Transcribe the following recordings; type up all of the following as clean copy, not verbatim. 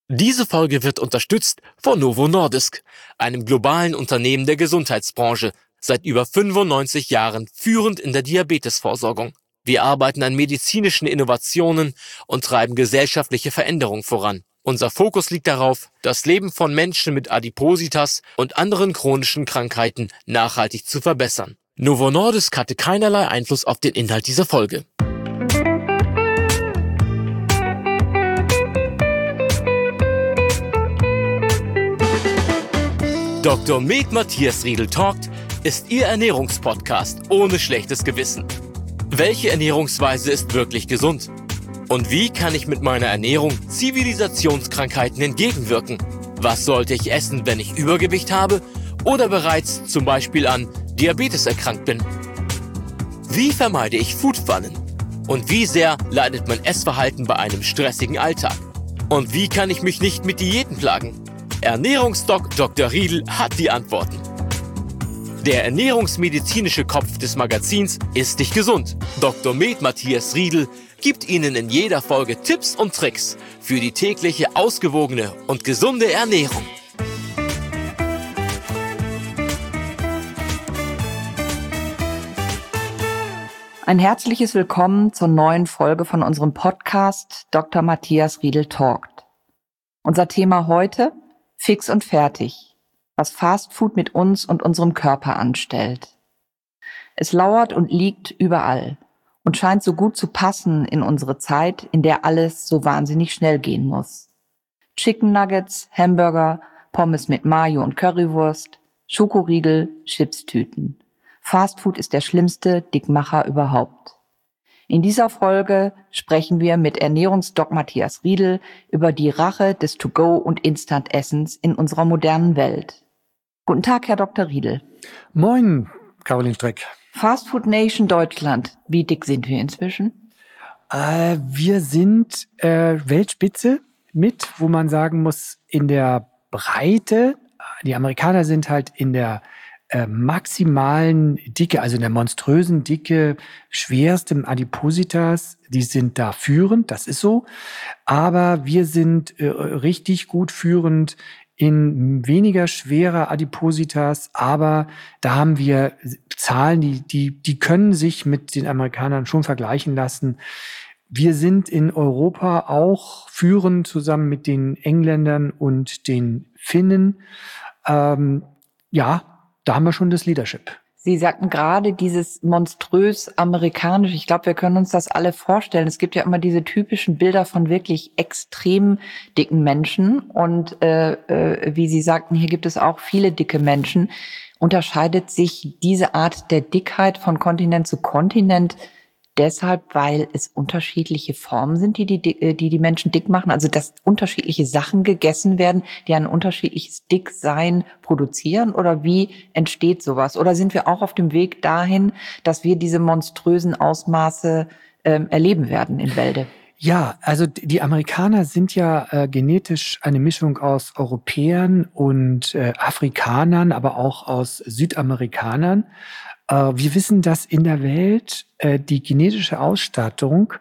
Diese Folge wird unterstützt von Novo Nordisk, einem globalen Unternehmen der Gesundheitsbranche, seit über 95 Jahren führend in der Diabetesvorsorgung. Wir arbeiten an medizinischen Innovationen und treiben gesellschaftliche Veränderungen voran. Unser Fokus liegt darauf, das Leben von Menschen mit Adipositas und anderen chronischen Krankheiten nachhaltig zu verbessern. Novo Nordisk hatte keinerlei Einfluss auf den Inhalt dieser Folge. Dr. Med Matthias Riedel Talkt ist Ihr Ernährungspodcast ohne schlechtes Gewissen. Welche Ernährungsweise ist wirklich gesund? Und wie kann ich mit meiner Ernährung Zivilisationskrankheiten entgegenwirken? Was sollte ich essen, wenn ich Übergewicht habe oder bereits zum Beispiel an Diabetes erkrankt bin? Wie vermeide ich Foodpfannen? Und wie sehr leidet mein Essverhalten bei einem stressigen Alltag? Und wie kann ich mich nicht mit Diäten plagen? Ernährungsdoc Dr. Riedel hat die Antworten. Der ernährungsmedizinische Kopf des Magazins Ist dich gesund. Dr. Med Matthias Riedel gibt Ihnen in jeder Folge Tipps und Tricks für die tägliche ausgewogene und gesunde Ernährung. Ein herzliches Willkommen zur neuen Folge von unserem Podcast Dr. Matthias Riedel Talkt. Unser Thema heute: Fix und fertig, was Fastfood mit uns und unserem Körper anstellt. Es lauert und liegt überall und scheint so gut zu passen in unsere Zeit, in der alles so wahnsinnig schnell gehen muss. Chicken Nuggets, Hamburger, Pommes mit Mayo und Currywurst, Schokoriegel, Chipstüten. Fastfood ist der schlimmste Dickmacher überhaupt. In dieser Folge sprechen wir mit Ernährungsdoc Matthias Riedel über die Rache des To-Go- und Instant-Essens in unserer modernen Welt. Guten Tag, Herr Dr. Riedel. Moin, Caroline Streck. Fastfood Nation Deutschland. Wie dick sind wir inzwischen? Wir sind Weltspitze mit, wo man sagen muss, in der Breite. Die Amerikaner sind halt in der maximalen Dicke, also in der monströsen Dicke, schwerstem Adipositas, die sind da führend, das ist so. Aber wir sind richtig gut führend in weniger schwerer Adipositas, aber da haben wir Zahlen, die können sich mit den Amerikanern schon vergleichen lassen. Wir sind in Europa auch führend zusammen mit den Engländern und den Finnen. Da haben wir schon das Leadership. Sie sagten gerade dieses monströs amerikanisch. Ich glaube, wir können uns das alle vorstellen. Es gibt ja immer diese typischen Bilder von wirklich extrem dicken Menschen. Und wie Sie sagten, hier gibt es auch viele dicke Menschen. Unterscheidet sich diese Art der Dickheit von Kontinent zu Kontinent deshalb, weil es unterschiedliche Formen sind, die Menschen dick machen? Also, dass unterschiedliche Sachen gegessen werden, die ein unterschiedliches Dicksein produzieren? Oder wie entsteht sowas? Oder sind wir auch auf dem Weg dahin, dass wir diese monströsen Ausmaße erleben werden in Wälde? Ja, also die Amerikaner sind ja genetisch eine Mischung aus Europäern und Afrikanern, aber auch aus Südamerikanern. Wir wissen, dass in der Welt die genetische Ausstattung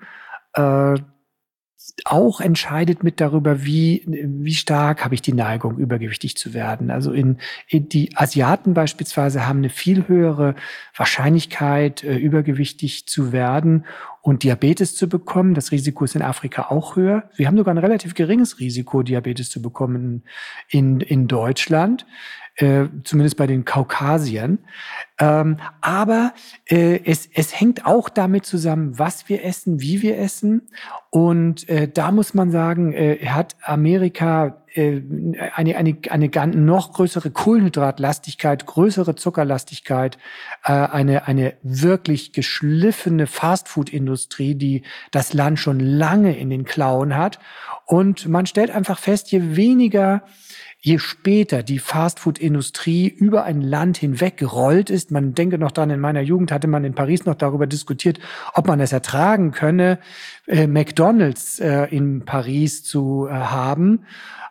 auch entscheidet mit darüber, wie stark habe ich die Neigung, übergewichtig zu werden. Also in die Asiaten beispielsweise haben eine viel höhere Wahrscheinlichkeit, übergewichtig zu werden und Diabetes zu bekommen. Das Risiko ist in Afrika auch höher. Wir haben sogar ein relativ geringes Risiko, Diabetes zu bekommen in Deutschland. Zumindest bei den Kaukasiern. Aber es hängt auch damit zusammen, was wir essen, wie wir essen. Und da muss man sagen, hat Amerika eine noch größere Kohlenhydratlastigkeit, größere Zuckerlastigkeit, eine wirklich geschliffene Fastfood-Industrie, die das Land schon lange in den Klauen hat. Und man stellt einfach fest, je später die Fastfood-Industrie über ein Land hinweg gerollt ist, man denke noch dran, in meiner Jugend hatte man in Paris noch darüber diskutiert, ob man es ertragen könne, McDonald's in Paris zu haben.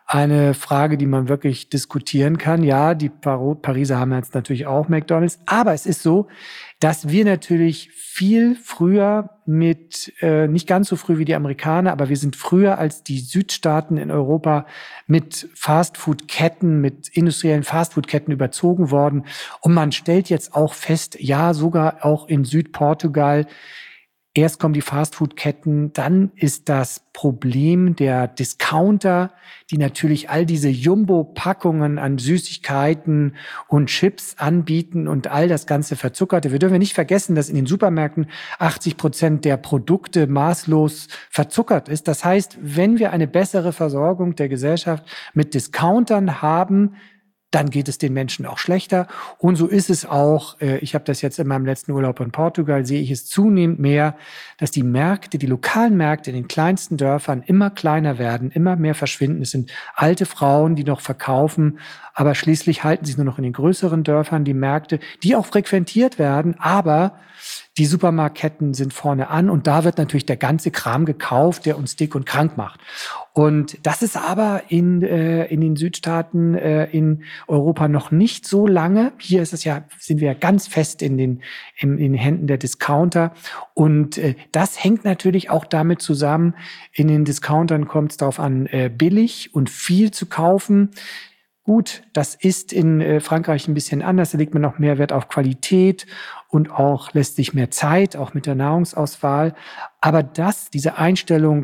eine Frage, die man wirklich diskutieren kann. Ja, die Pariser haben jetzt natürlich auch McDonald's, aber es ist so, dass wir natürlich viel früher nicht ganz so früh wie die Amerikaner, aber wir sind früher als die Südstaaten in Europa mit Fastfood-Ketten, mit industriellen Fastfood-Ketten überzogen worden. Und man stellt jetzt auch fest, ja, sogar auch in Südportugal, erst kommen die Fastfood-Ketten, dann ist das Problem der Discounter, die natürlich all diese Jumbo-Packungen an Süßigkeiten und Chips anbieten und all das ganze Verzuckerte. Wir dürfen nicht vergessen, dass in den Supermärkten 80% der Produkte maßlos verzuckert ist. Das heißt, wenn wir eine bessere Versorgung der Gesellschaft mit Discountern haben, dann geht es den Menschen auch schlechter. Und so ist es auch, ich habe das jetzt in meinem letzten Urlaub in Portugal, sehe ich es zunehmend mehr, dass die Märkte, die lokalen Märkte in den kleinsten Dörfern immer kleiner werden, immer mehr verschwinden. Es sind alte Frauen, die noch verkaufen, aber schließlich halten sich nur noch in den größeren Dörfern die Märkte, die auch frequentiert werden, aber die Supermarktketten sind vorne an und da wird natürlich der ganze Kram gekauft, der uns dick und krank macht. Und das ist aber in den Südstaaten in Europa noch nicht so lange. Hier ist es ja, sind wir ja ganz fest in den Händen der Discounter. Und das hängt natürlich auch damit zusammen, in den Discountern kommt es darauf an, billig und viel zu kaufen. Gut, das ist in Frankreich ein bisschen anders. Da legt man noch mehr Wert auf Qualität und auch lässt sich mehr Zeit, auch mit der Nahrungsauswahl. Aber diese Einstellung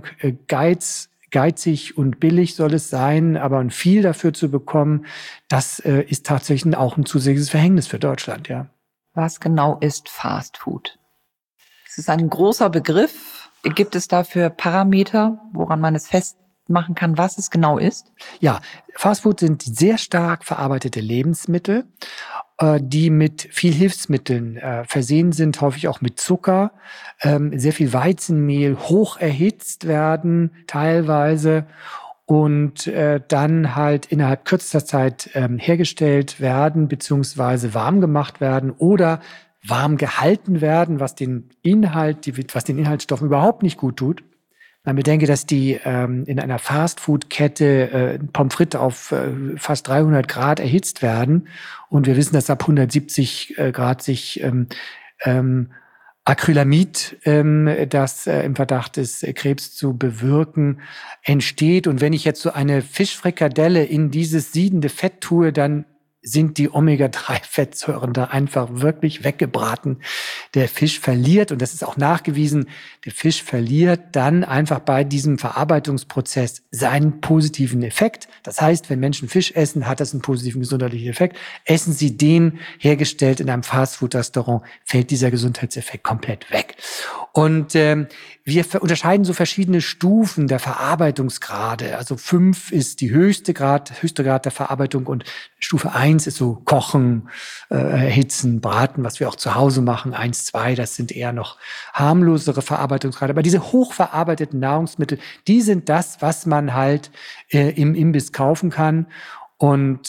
geizig und billig soll es sein, aber viel dafür zu bekommen, das ist tatsächlich auch ein zusätzliches Verhängnis für Deutschland, ja. Was genau ist Fast Food? Es ist ein großer Begriff. Gibt es dafür Parameter, woran man es festmachen kann, was es genau ist? Ja, Fastfood sind sehr stark verarbeitete Lebensmittel, die mit viel Hilfsmitteln versehen sind, häufig auch mit Zucker, sehr viel Weizenmehl, hoch erhitzt werden teilweise und dann halt innerhalb kürzester Zeit hergestellt werden beziehungsweise warm gemacht werden oder warm gehalten werden, was den Inhaltsstoffen überhaupt nicht gut tut. Man bedenke, dass die in einer Fastfood-Kette Pommes frites auf fast 300 Grad erhitzt werden. Und wir wissen, dass ab 170 Grad sich Acrylamid, das im Verdacht ist, Krebs zu bewirken, entsteht. Und wenn ich jetzt so eine Fischfrikadelle in dieses siedende Fett tue, dann sind die Omega-3-Fettsäuren da einfach wirklich weggebraten. Der Fisch verliert, und das ist auch nachgewiesen, der Fisch verliert dann einfach bei diesem Verarbeitungsprozess seinen positiven Effekt. Das heißt, wenn Menschen Fisch essen, hat das einen positiven gesundheitlichen Effekt. Essen sie den hergestellt in einem Fastfood-Restaurant, fällt dieser Gesundheitseffekt komplett weg. Und wir unterscheiden so verschiedene Stufen der Verarbeitungsgrade. Also 5 ist die höchste Grad der Verarbeitung und Stufe 1 ist so Kochen, Erhitzen, Braten, was wir auch zu Hause machen. 1, 2, das sind eher noch harmlosere Verarbeitungsgrade. Aber diese hochverarbeiteten Nahrungsmittel, die sind das, was man halt im Imbiss kaufen kann. Und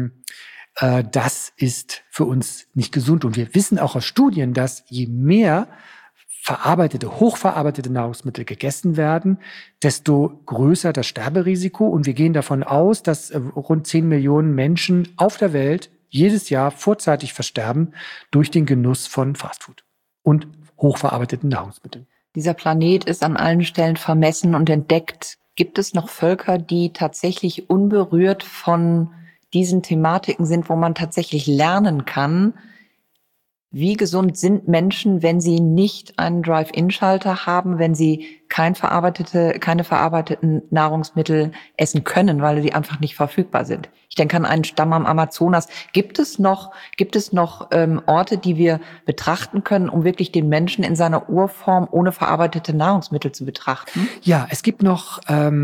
das ist für uns nicht gesund. Und wir wissen auch aus Studien, dass je mehr hochverarbeitete Nahrungsmittel gegessen werden, desto größer das Sterberisiko. Und wir gehen davon aus, dass rund 10 Millionen Menschen auf der Welt jedes Jahr vorzeitig versterben durch den Genuss von Fastfood und hochverarbeiteten Nahrungsmitteln. Dieser Planet ist an allen Stellen vermessen und entdeckt. Gibt es noch Völker, die tatsächlich unberührt von diesen Thematiken sind, wo man tatsächlich lernen kann, wie gesund sind Menschen, wenn sie nicht einen Drive-In-Schalter haben, wenn sie keine verarbeiteten Nahrungsmittel essen können, weil die einfach nicht verfügbar sind? Ich denke an einen Stamm am Amazonas. Gibt es noch Orte, die wir betrachten können, um wirklich den Menschen in seiner Urform ohne verarbeitete Nahrungsmittel zu betrachten? Ja, es gibt noch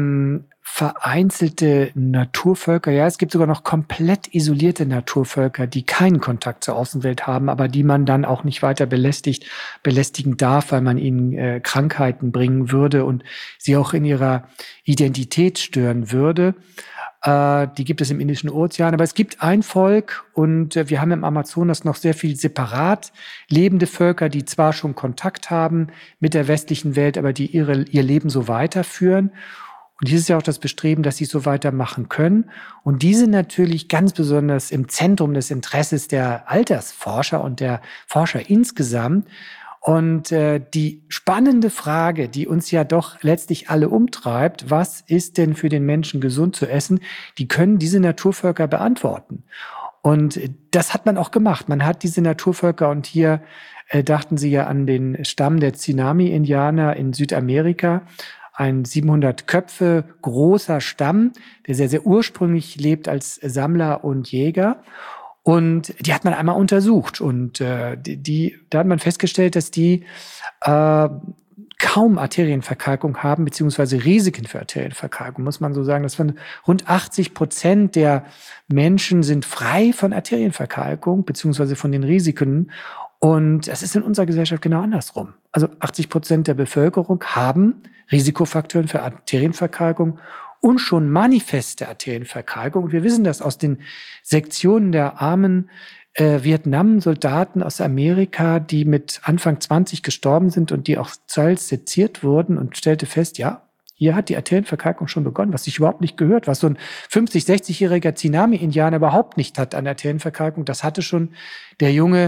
vereinzelte Naturvölker. Ja, es gibt sogar noch komplett isolierte Naturvölker, die keinen Kontakt zur Außenwelt haben, aber die man dann auch nicht weiter belästigen darf, weil man ihnen Krankheiten bringen würde und sie auch in ihrer Identität stören würde. Die gibt es im Indischen Ozean. Aber es gibt ein Volk und wir haben im Amazonas noch sehr viel separat lebende Völker, die zwar schon Kontakt haben mit der westlichen Welt, aber die ihr Leben so weiterführen. Und hier ist ja auch das Bestreben, dass sie so weitermachen können. Und die sind natürlich ganz besonders im Zentrum des Interesses der Altersforscher und der Forscher insgesamt. Und die spannende Frage, die uns ja doch letztlich alle umtreibt, was ist denn für den Menschen gesund zu essen, die können diese Naturvölker beantworten. Und das hat man auch gemacht. Man hat diese Naturvölker, und hier dachten Sie ja an den Stamm der Tsunami-Indianer in Südamerika, ein 700 Köpfe großer Stamm, der sehr, sehr ursprünglich lebt als Sammler und Jäger. Und die hat man einmal untersucht. Und da hat man festgestellt, dass die kaum Arterienverkalkung haben, beziehungsweise Risiken für Arterienverkalkung, muss man so sagen. Das von rund 80% der Menschen sind frei von Arterienverkalkung, beziehungsweise von den Risiken. Und es ist in unserer Gesellschaft genau andersrum. Also 80% der Bevölkerung haben Risikofaktoren für Arterienverkalkung und schon manifeste Arterienverkalkung. Und wir wissen das aus den Sektionen der armen Vietnam-Soldaten aus Amerika, die mit Anfang 20 gestorben sind und die auch teils seziert wurden, und stellte fest, ja, hier hat die Arterienverkalkung schon begonnen, was ich überhaupt nicht gehört, was so ein 50-, 60-jähriger Tsunami-Indianer überhaupt nicht hat an Arterienverkalkung. Das hatte schon der junge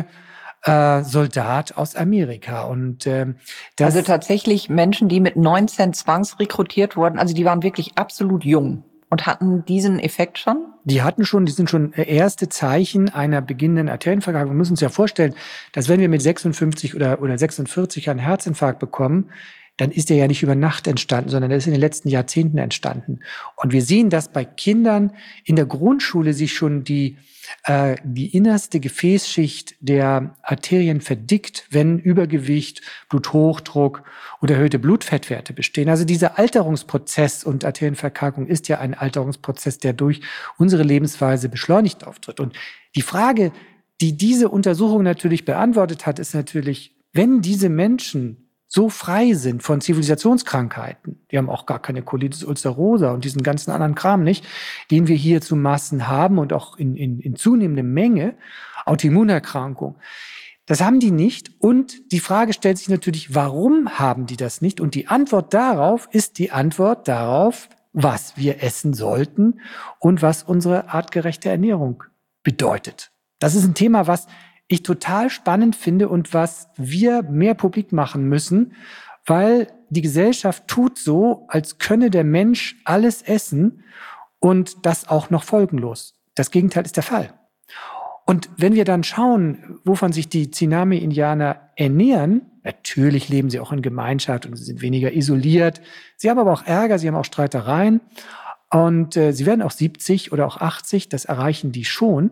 Soldat aus Amerika. Und also tatsächlich Menschen, die mit 19 zwangsrekrutiert wurden, also die waren wirklich absolut jung und hatten diesen Effekt schon? Die sind schon erste Zeichen einer beginnenden Arterienverkalkung. Wir müssen uns ja vorstellen, dass wenn wir mit 56 oder 46 einen Herzinfarkt bekommen, dann ist der ja nicht über Nacht entstanden, sondern der ist in den letzten Jahrzehnten entstanden. Und wir sehen, dass bei Kindern in der Grundschule sich schon die innerste Gefäßschicht der Arterien verdickt, wenn Übergewicht, Bluthochdruck oder erhöhte Blutfettwerte bestehen. Also dieser Alterungsprozess, und Arterienverkalkung ist ja ein Alterungsprozess, der durch unsere Lebensweise beschleunigt auftritt. Und die Frage, die diese Untersuchung natürlich beantwortet hat, ist natürlich, wenn diese Menschen so frei sind von Zivilisationskrankheiten, die haben auch gar keine Colitis ulcerosa und diesen ganzen anderen Kram nicht, den wir hier zu Massen haben und auch in zunehmender Menge, Autoimmunerkrankung. Das haben die nicht, und die Frage stellt sich natürlich, warum haben die das nicht? Und die Antwort darauf ist die Antwort darauf, was wir essen sollten und was unsere artgerechte Ernährung bedeutet. Das ist ein Thema, was ich total spannend finde und was wir mehr publik machen müssen, weil die Gesellschaft tut so, als könne der Mensch alles essen und das auch noch folgenlos. Das Gegenteil ist der Fall. Und wenn wir dann schauen, wovon sich die Tsunami-Indianer ernähren, natürlich leben sie auch in Gemeinschaft und sie sind weniger isoliert. Sie haben aber auch Ärger, sie haben auch Streitereien. Und sie werden auch 70 oder auch 80, das erreichen die schon.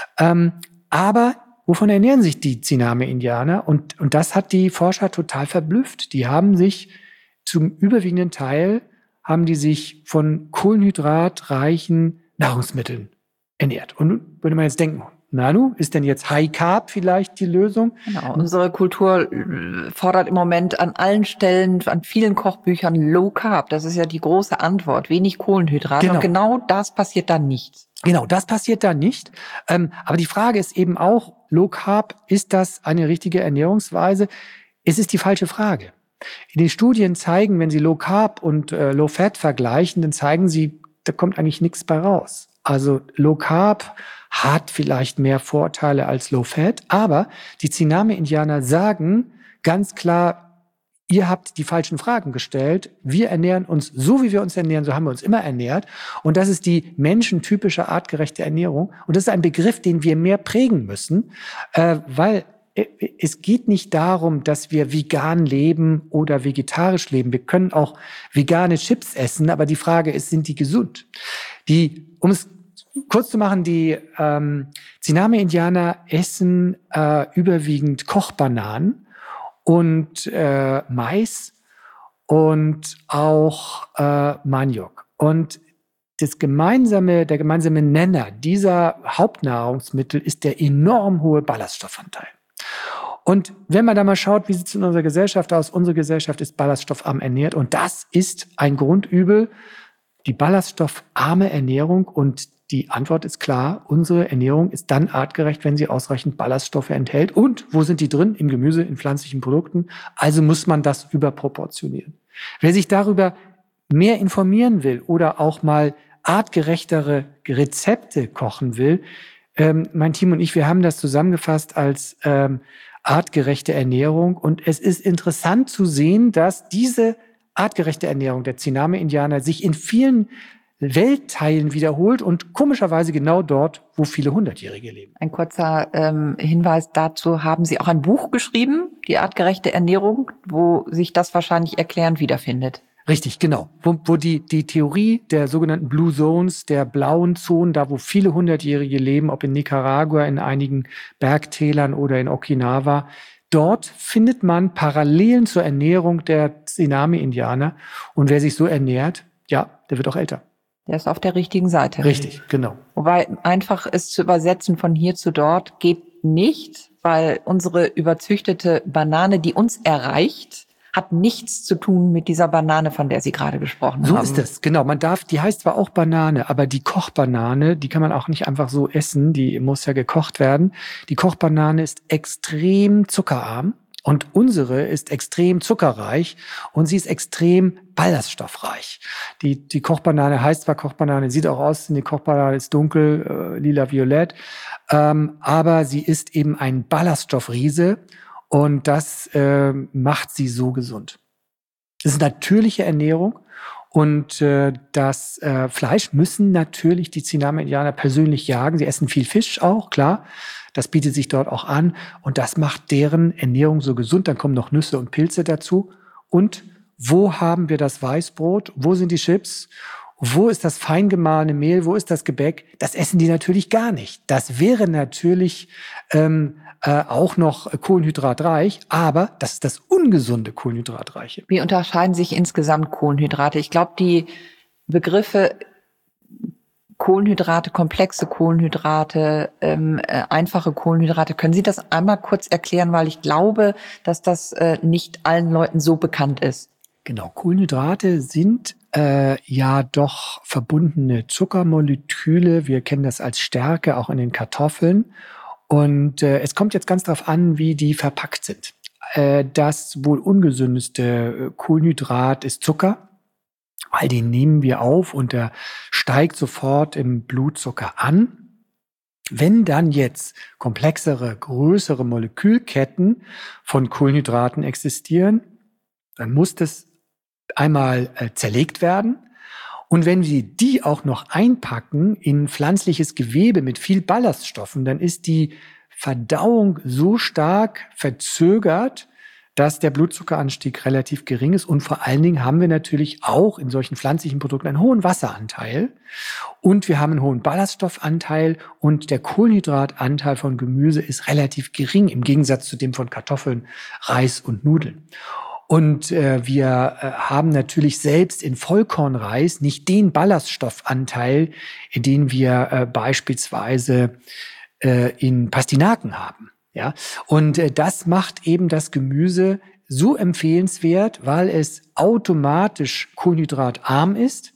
Aber wovon ernähren sich die Tsunami-Indianer? Und das hat die Forscher total verblüfft. Die haben sich zum überwiegenden Teil von kohlenhydratreichen Nahrungsmitteln ernährt. Und nun würde man jetzt denken, Nanu, ist denn jetzt High Carb vielleicht die Lösung? Genau, unsere Kultur fordert im Moment an allen Stellen, an vielen Kochbüchern Low Carb. Das ist ja die große Antwort, wenig Kohlenhydrate. Genau. Und genau das passiert dann nicht. Genau, das passiert da nicht. Aber die Frage ist eben auch, Low Carb, ist das eine richtige Ernährungsweise? Es ist die falsche Frage. In den Studien zeigen, wenn Sie Low Carb und Low Fat vergleichen, dann zeigen sie, da kommt eigentlich nichts bei raus. Also Low Carb hat vielleicht mehr Vorteile als Low Fat, aber die Tsunami-Indianer sagen ganz klar, ihr habt die falschen Fragen gestellt. Wir ernähren uns so, wie wir uns ernähren, so haben wir uns immer ernährt. Und das ist die menschentypische artgerechte Ernährung. Und das ist ein Begriff, den wir mehr prägen müssen, weil es geht nicht darum, dass wir vegan leben oder vegetarisch leben. Wir können auch vegane Chips essen, aber die Frage ist, sind die gesund? Um es kurz zu machen, die Tsunami-Indianer essen überwiegend Kochbananen und Mais und auch Maniok. Und der gemeinsame Nenner dieser Hauptnahrungsmittel ist der enorm hohe Ballaststoffanteil. Und wenn man da mal schaut, wie sieht es in unserer Gesellschaft aus? Unsere Gesellschaft ist ballaststoffarm ernährt und das ist ein Grundübel, die ballaststoffarme Ernährung. Und die Antwort ist klar, unsere Ernährung ist dann artgerecht, wenn sie ausreichend Ballaststoffe enthält. Und wo sind die drin? Im Gemüse, in pflanzlichen Produkten. Also muss man das überproportionieren. Wer sich darüber mehr informieren will oder auch mal artgerechtere Rezepte kochen will, mein Team und ich, wir haben das zusammengefasst als artgerechte Ernährung. Und es ist interessant zu sehen, dass diese artgerechte Ernährung der Tsiname-Indianer sich in vielen Weltteilen wiederholt und komischerweise genau dort, wo viele Hundertjährige leben. Ein kurzer Hinweis dazu: Haben Sie auch ein Buch geschrieben, die artgerechte Ernährung, wo sich das wahrscheinlich erklärend wiederfindet? Richtig, genau. Wo die Theorie der sogenannten Blue Zones, der blauen Zonen, da wo viele Hundertjährige leben, ob in Nicaragua, in einigen Bergtälern oder in Okinawa, dort findet man Parallelen zur Ernährung der Tsiname-Indianer. Und wer sich so ernährt, ja, der wird auch älter. Der ist auf der richtigen Seite. Richtig, genau. Wobei einfach es zu übersetzen von hier zu dort geht nicht, weil unsere überzüchtete Banane, die uns erreicht, hat nichts zu tun mit dieser Banane, von der Sie gerade gesprochen haben. So ist es, genau. Die heißt zwar auch Banane, aber die Kochbanane, die kann man auch nicht einfach so essen, die muss ja gekocht werden. Die Kochbanane ist extrem zuckerarm und unsere ist extrem zuckerreich und sie ist extrem ballaststoffreich. Die Kochbanane heißt zwar Kochbanane, sieht auch aus, die Kochbanane ist dunkel, lila-violett, aber sie ist eben ein Ballaststoffriese. Und das macht sie so gesund. Das ist natürliche Ernährung. Und das Fleisch müssen natürlich die Tsiname-Indianer persönlich jagen. Sie essen viel Fisch auch, klar. Das bietet sich dort auch an. Und das macht deren Ernährung so gesund. Dann kommen noch Nüsse und Pilze dazu. Und wo haben wir das Weißbrot? Wo sind die Chips? Wo ist das fein gemahlene Mehl? Wo ist das Gebäck? Das essen die natürlich gar nicht. Das wäre natürlich auch noch kohlenhydratreich, aber das ist das ungesunde Kohlenhydratreiche. Wie unterscheiden sich insgesamt Kohlenhydrate? Ich glaube, die Begriffe Kohlenhydrate, komplexe Kohlenhydrate, einfache Kohlenhydrate, können Sie das einmal kurz erklären, weil ich glaube, dass das nicht allen Leuten so bekannt ist. Genau, Kohlenhydrate sind ja doch verbundene Zuckermoleküle. Wir kennen das als Stärke auch in den Kartoffeln. Und es kommt jetzt ganz darauf an, wie die verpackt sind. Das wohl ungesündeste Kohlenhydrat ist Zucker, weil den nehmen wir auf und der steigt sofort im Blutzucker an. Wenn dann jetzt komplexere, größere Molekülketten von Kohlenhydraten existieren, dann muss das einmal zerlegt werden. Und wenn wir die auch noch einpacken in pflanzliches Gewebe mit viel Ballaststoffen, dann ist die Verdauung so stark verzögert, dass der Blutzuckeranstieg relativ gering ist. Und vor allen Dingen haben wir natürlich auch in solchen pflanzlichen Produkten einen hohen Wasseranteil. Und wir haben einen hohen Ballaststoffanteil. Und der Kohlenhydratanteil von Gemüse ist relativ gering im Gegensatz zu dem von Kartoffeln, Reis und Nudeln. Und wir haben natürlich selbst in Vollkornreis nicht den Ballaststoffanteil, den wir beispielsweise in Pastinaken haben. Ja? Und das macht eben das Gemüse so empfehlenswert, weil es automatisch kohlenhydratarm ist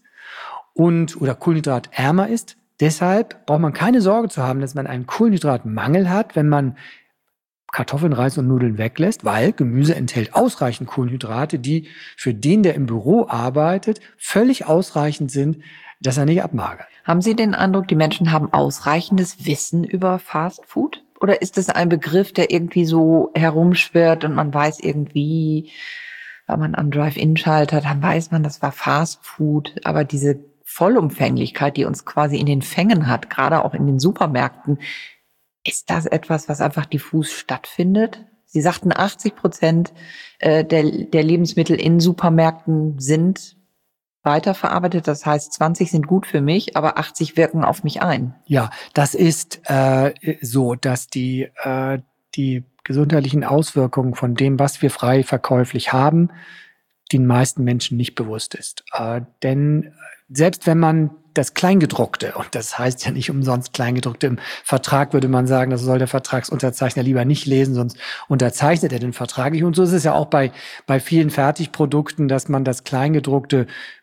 oder kohlenhydratärmer ist. Deshalb braucht man keine Sorge zu haben, dass man einen Kohlenhydratmangel hat, wenn man Kartoffeln, Reis und Nudeln weglässt, weil Gemüse enthält ausreichend Kohlenhydrate, die für den, der im Büro arbeitet, völlig ausreichend sind, dass er nicht abmagert. Haben Sie den Eindruck, die Menschen haben ausreichendes Wissen über Fast Food? Oder ist es ein Begriff, der irgendwie so herumschwirrt und man weiß irgendwie, wenn man am Drive-In schaltet, dann weiß man, das war Fast Food. Aber diese Vollumfänglichkeit, die uns quasi in den Fängen hat, gerade auch in den Supermärkten, ist das etwas, was einfach diffus stattfindet? Sie sagten, 80% der Lebensmittel in Supermärkten sind weiterverarbeitet. Das heißt, 20 sind gut für mich, aber 80 wirken auf mich ein. Ja, das ist so, dass die gesundheitlichen Auswirkungen von dem, was wir frei verkäuflich haben, den meisten Menschen nicht bewusst ist. Denn selbst wenn man das Kleingedruckte, und das heißt ja nicht umsonst Kleingedruckte, im Vertrag würde man sagen, das soll der Vertragsunterzeichner lieber nicht lesen, sonst unterzeichnet er den Vertrag nicht. Und so ist es ja auch bei vielen Fertigprodukten, dass man das Kleingedruckte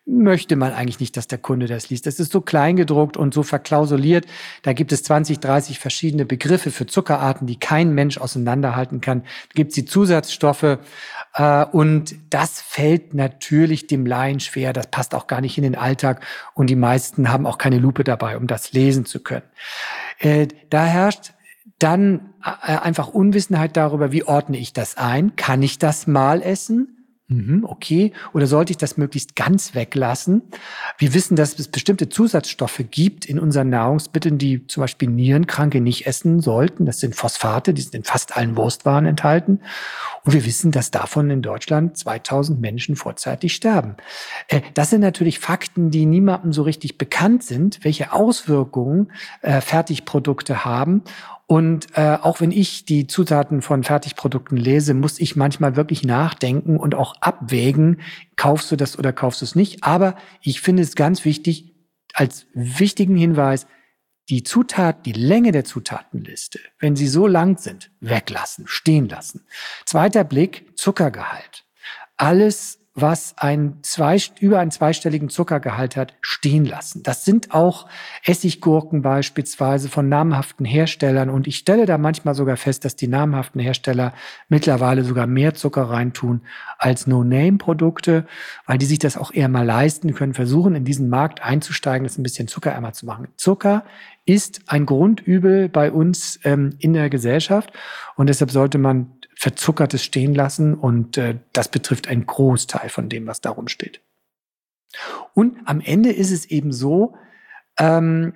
möchte man eigentlich nicht, dass der Kunde das liest. Das ist so kleingedruckt und so verklausuliert. Da gibt es 20, 30 verschiedene Begriffe für Zuckerarten, die kein Mensch auseinanderhalten kann. Da gibt es die Zusatzstoffe und das fällt natürlich dem Laien schwer. Das passt auch gar nicht in den Alltag und die meisten haben auch keine Lupe dabei, um das lesen zu können. Da herrscht dann einfach Unwissenheit darüber, wie ordne ich das ein? Kann ich das mal essen? Okay. Oder sollte ich das möglichst ganz weglassen? Wir wissen, dass es bestimmte Zusatzstoffe gibt in unseren Nahrungsmitteln, die zum Beispiel Nierenkranke nicht essen sollten. Das sind Phosphate, die sind in fast allen Wurstwaren enthalten. Und wir wissen, dass davon in Deutschland 2000 Menschen vorzeitig sterben. Das sind natürlich Fakten, die niemandem so richtig bekannt sind, welche Auswirkungen Fertigprodukte haben. Und auch wenn ich die Zutaten von Fertigprodukten lese, muss ich manchmal wirklich nachdenken und auch abwägen, kaufst du das oder kaufst du es nicht. Aber ich finde es ganz wichtig, als wichtigen Hinweis, die Länge der Zutatenliste, wenn sie so lang sind, weglassen, stehen lassen. Zweiter Blick, Zuckergehalt. Alles, was über einen zweistelligen Zuckergehalt hat, stehen lassen. Das sind auch Essiggurken beispielsweise von namhaften Herstellern. Und ich stelle da manchmal sogar fest, dass die namhaften Hersteller mittlerweile sogar mehr Zucker reintun als No-Name-Produkte, weil die sich das auch eher mal leisten können, versuchen in diesen Markt einzusteigen, das ein bisschen zuckerärmer zu machen. Zucker ist ein Grundübel bei uns in der Gesellschaft und deshalb sollte man Verzuckertes stehen lassen und das betrifft einen Großteil von dem, was darum steht. Und am Ende ist es eben so, wenn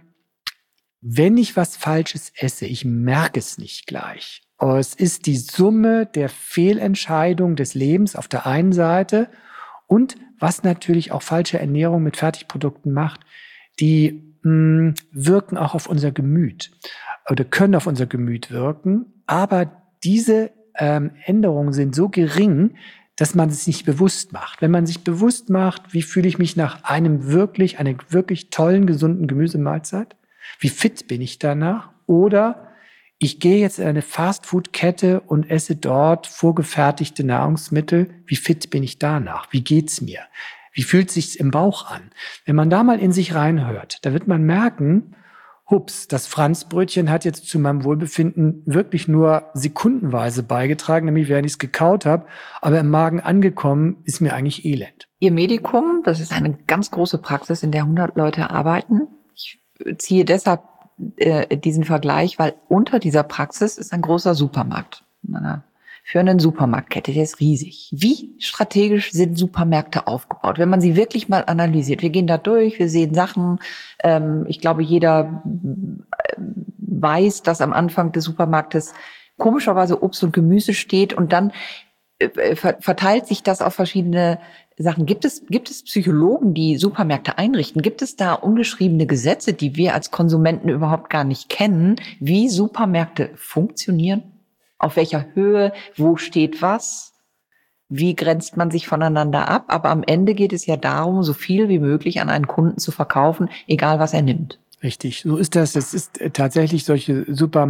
ich was Falsches esse, ich merke es nicht gleich. Aber es ist die Summe der Fehlentscheidung des Lebens auf der einen Seite und was natürlich auch falsche Ernährung mit Fertigprodukten macht, die wirken auch auf unser Gemüt oder können auf unser Gemüt wirken, aber diese Änderungen sind so gering, dass man es nicht bewusst macht. Wenn man sich bewusst macht, wie fühle ich mich nach einer wirklich tollen, gesunden Gemüsemahlzeit? Wie fit bin ich danach? Oder ich gehe jetzt in eine Fastfood-Kette und esse dort vorgefertigte Nahrungsmittel. Wie fit bin ich danach? Wie geht's mir? Wie fühlt sich's im Bauch an? Wenn man da mal in sich reinhört, da wird man merken, hups, das Franzbrötchen hat jetzt zu meinem Wohlbefinden wirklich nur sekundenweise beigetragen, nämlich während ich es gekaut habe, aber im Magen angekommen ist mir eigentlich elend. Ihr Medikum, das ist eine ganz große Praxis, in der 100 Leute arbeiten. Ich ziehe deshalb diesen Vergleich, weil unter dieser Praxis ist ein großer Supermarkt. Für eine Supermarktkette, der ist riesig. Wie strategisch sind Supermärkte aufgebaut? Wenn man sie wirklich mal analysiert. Wir gehen da durch, wir sehen Sachen. Ich glaube, jeder weiß, dass am Anfang des Supermarktes komischerweise Obst und Gemüse steht und dann verteilt sich das auf verschiedene Sachen. Gibt es Psychologen, die Supermärkte einrichten? Gibt es da ungeschriebene Gesetze, die wir als Konsumenten überhaupt gar nicht kennen, wie Supermärkte funktionieren? Auf welcher Höhe, wo steht was, wie grenzt man sich voneinander ab. Aber am Ende geht es ja darum, so viel wie möglich an einen Kunden zu verkaufen, egal was er nimmt. Richtig, so ist das. Es ist tatsächlich, solche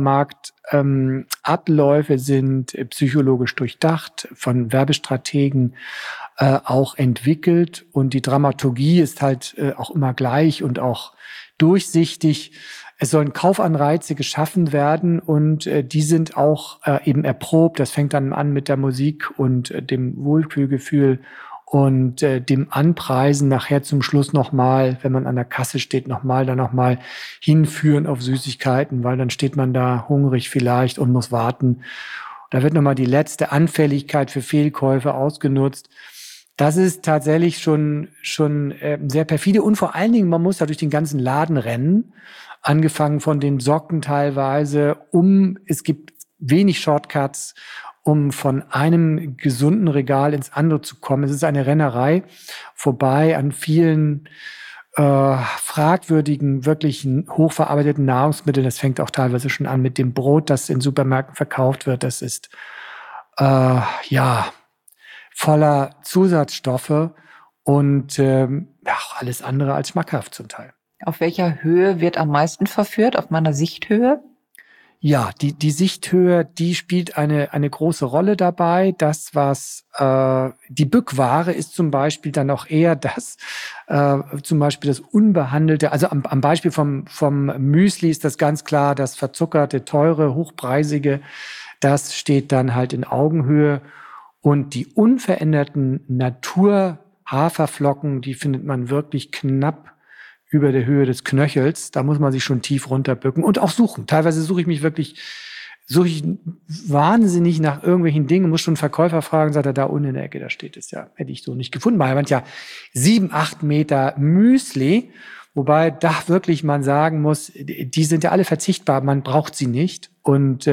Supermarktabläufe sind psychologisch durchdacht, von Werbestrategen auch entwickelt. Und die Dramaturgie ist halt auch immer gleich und auch durchsichtig. Es sollen Kaufanreize geschaffen werden und die sind auch eben erprobt. Das fängt dann an mit der Musik und dem Wohlfühlgefühl und dem Anpreisen nachher zum Schluss nochmal, wenn man an der Kasse steht, nochmal hinführen auf Süßigkeiten, weil dann steht man da hungrig vielleicht und muss warten. Da wird nochmal die letzte Anfälligkeit für Fehlkäufe ausgenutzt. Das ist tatsächlich schon sehr perfide und vor allen Dingen, man muss da durch den ganzen Laden rennen, angefangen von den Socken teilweise, es gibt wenig Shortcuts, um von einem gesunden Regal ins andere zu kommen. Es ist eine Rennerei vorbei an vielen fragwürdigen, wirklich hochverarbeiteten Nahrungsmitteln. Das fängt auch teilweise schon an mit dem Brot, das in Supermärkten verkauft wird. Das ist voller Zusatzstoffe und alles andere als schmackhaft zum Teil. Auf welcher Höhe wird am meisten verführt? Auf meiner Sichthöhe? Ja, die Sichthöhe, die spielt eine große Rolle dabei. Das, was die Bückware ist zum Beispiel dann auch eher das, zum Beispiel das unbehandelte, also am Beispiel vom Müsli ist das ganz klar, das verzuckerte, teure, hochpreisige, das steht dann halt in Augenhöhe. Und die unveränderten Natur-Haferflocken, die findet man wirklich knapp über der Höhe des Knöchels. Da muss man sich schon tief runterbücken und auch suchen. Teilweise suche ich wahnsinnig nach irgendwelchen Dingen, muss schon einen Verkäufer fragen, sagt er, da unten in der Ecke, da steht es ja. Hätte ich so nicht gefunden. Man hat ja 7, 8 Meter Müsli, wobei da wirklich man sagen muss, die sind ja alle verzichtbar, man braucht sie nicht. Und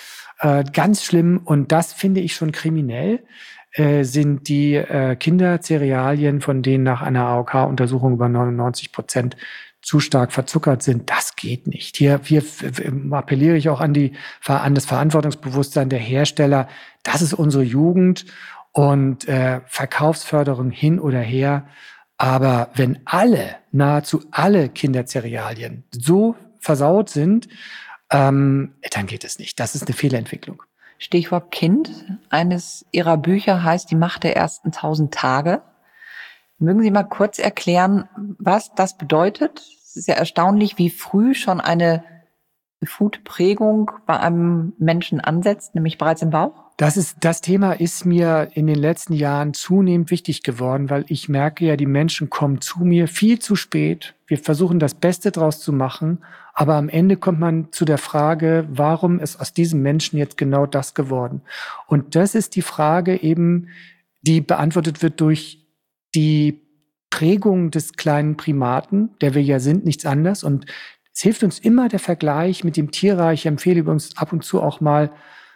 ganz schlimm, und das finde ich schon kriminell, sind die Kindercerealien, von denen nach einer AOK-Untersuchung über 99% zu stark verzuckert sind. Das geht nicht. Hier appelliere ich auch an das Verantwortungsbewusstsein der Hersteller. Das ist unsere Jugend und Verkaufsförderung hin oder her. Aber wenn nahezu alle Kindercerealien so versaut sind, dann geht es nicht. Das ist eine Fehlentwicklung. Stichwort Kind. Eines Ihrer Bücher heißt Die Macht der ersten 1000 Tage. Mögen Sie mal kurz erklären, was das bedeutet? Es ist ja erstaunlich, wie früh schon eine Food-Prägung bei einem Menschen ansetzt, nämlich bereits im Bauch. Das Thema ist mir in den letzten Jahren zunehmend wichtig geworden, weil ich merke ja, die Menschen kommen zu mir viel zu spät. Wir versuchen das Beste draus zu machen, aber am Ende kommt man zu der Frage, warum ist aus diesem Menschen jetzt genau das geworden? Und das ist die Frage eben, die beantwortet wird durch die Prägung des kleinen Primaten, der wir ja sind, nichts anderes. Und es hilft uns immer der Vergleich mit dem Tierreich. Ich empfehle übrigens ab und zu auch mal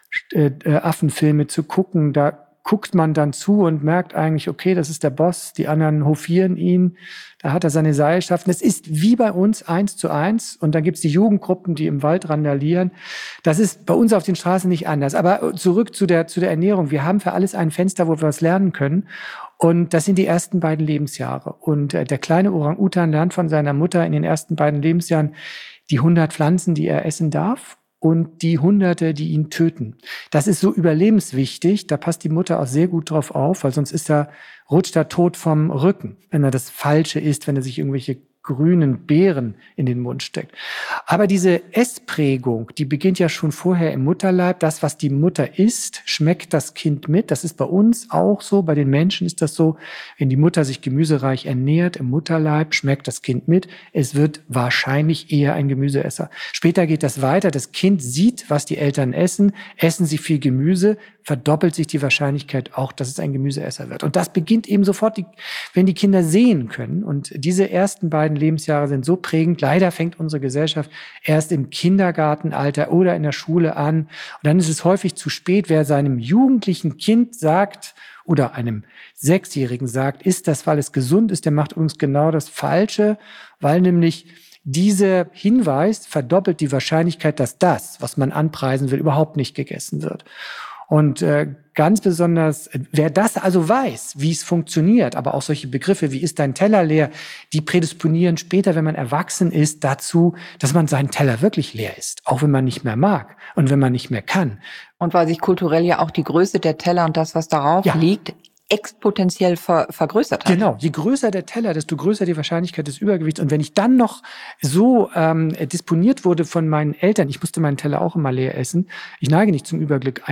Affenfilme zu gucken. Da guckt man dann zu und merkt eigentlich, okay, das ist der Boss, die anderen hofieren ihn, da hat er seine Seilschaften. Es ist wie bei uns 1:1 und dann gibt's die Jugendgruppen, die im Wald randalieren. Das ist bei uns auf den Straßen nicht anders. Aber zurück zu der Ernährung. Wir haben für alles ein Fenster, wo wir was lernen können. Und das sind die ersten beiden Lebensjahre. Und der kleine Orang-Utan lernt von seiner Mutter in den ersten beiden Lebensjahren die 100 Pflanzen, die er essen darf, und die Hunderte, die ihn töten. Das ist so überlebenswichtig. Da passt die Mutter auch sehr gut drauf auf, weil sonst rutscht er tot vom Rücken, wenn er das Falsche isst, wenn er sich irgendwelche grünen Beeren in den Mund steckt. Aber diese Essprägung, die beginnt ja schon vorher im Mutterleib. Das, was die Mutter isst, schmeckt das Kind mit. Das ist bei uns auch so. Bei den Menschen ist das so. Wenn die Mutter sich gemüsereich ernährt im Mutterleib, schmeckt das Kind mit. Es wird wahrscheinlich eher ein Gemüseesser. Später geht das weiter. Das Kind sieht, was die Eltern essen. Essen sie viel Gemüse, verdoppelt sich die Wahrscheinlichkeit auch, dass es ein Gemüseesser wird. Und das beginnt eben sofort, wenn die Kinder sehen können. Und diese ersten beiden Lebensjahre sind so prägend. Leider fängt unsere Gesellschaft erst im Kindergartenalter oder in der Schule an. Und dann ist es häufig zu spät. Wer seinem jugendlichen Kind sagt oder einem 6-Jährigen sagt, isst das, weil es gesund ist, der macht übrigens genau das Falsche, weil nämlich dieser Hinweis verdoppelt die Wahrscheinlichkeit, dass das, was man anpreisen will, überhaupt nicht gegessen wird. Und ganz besonders, wer das also weiß, wie es funktioniert, aber auch solche Begriffe wie ist dein Teller leer, die prädisponieren später, wenn man erwachsen ist, dazu, dass man seinen Teller wirklich leer isst, auch wenn man nicht mehr mag und wenn man nicht mehr kann. Und weil sich kulturell ja auch die Größe der Teller und das, was darauf liegt, exponentiell vergrößert hat. Genau, je größer der Teller, desto größer die Wahrscheinlichkeit des Übergewichts. Und wenn ich dann noch so disponiert wurde von meinen Eltern, ich musste meinen Teller auch immer leer essen, ich neige nicht zum Übergewicht,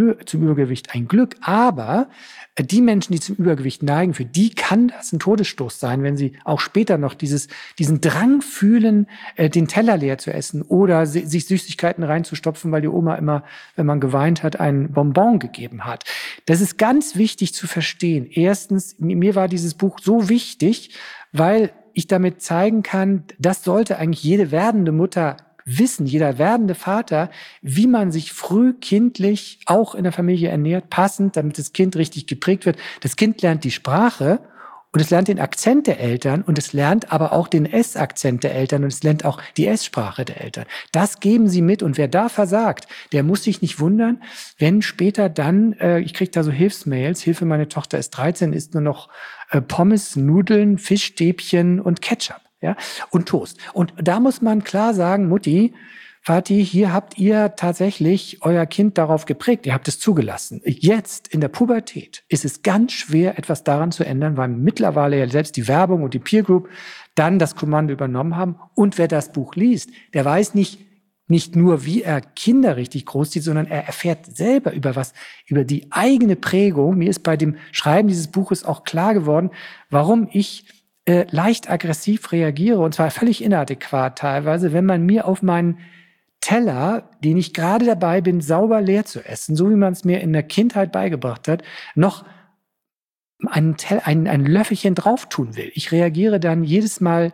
ein Glück, aber die Menschen, die zum Übergewicht neigen, für die kann das ein Todesstoß sein, wenn sie auch später noch diesen Drang fühlen, den Teller leer zu essen oder sich Süßigkeiten reinzustopfen, weil die Oma immer, wenn man geweint hat, ein Bonbon gegeben hat. Das ist ganz wichtig zu verstehen. Erstens, mir war dieses Buch so wichtig, weil ich damit zeigen kann, das sollte eigentlich jede werdende Mutter wissen, jeder werdende Vater, wie man sich früh kindlich auch in der Familie ernährt, passend, damit das Kind richtig geprägt wird. Das Kind lernt die Sprache und es lernt den Akzent der Eltern und es lernt aber auch den S-Akzent der Eltern und es lernt auch die S-Sprache der Eltern. Das geben sie mit und wer da versagt, der muss sich nicht wundern, wenn später dann, ich kriege da so Hilfsmails, Hilfe, meine Tochter ist 13, isst nur noch Pommes, Nudeln, Fischstäbchen und Ketchup. Ja, und Toast. Und da muss man klar sagen, Mutti, Vati, hier habt ihr tatsächlich euer Kind darauf geprägt, ihr habt es zugelassen. Jetzt in der Pubertät ist es ganz schwer, etwas daran zu ändern, weil mittlerweile ja selbst die Werbung und die Peer Group dann das Kommando übernommen haben. Und wer das Buch liest, der weiß nicht nur, wie er Kinder richtig großzieht, sondern er erfährt selber über die eigene Prägung. Mir ist bei dem Schreiben dieses Buches auch klar geworden, warum ich leicht aggressiv reagiere, und zwar völlig inadäquat teilweise, wenn man mir auf meinen Teller, den ich gerade dabei bin, sauber leer zu essen, so wie man es mir in der Kindheit beigebracht hat, noch ein Löffelchen drauf tun will. Ich reagiere dann jedes Mal,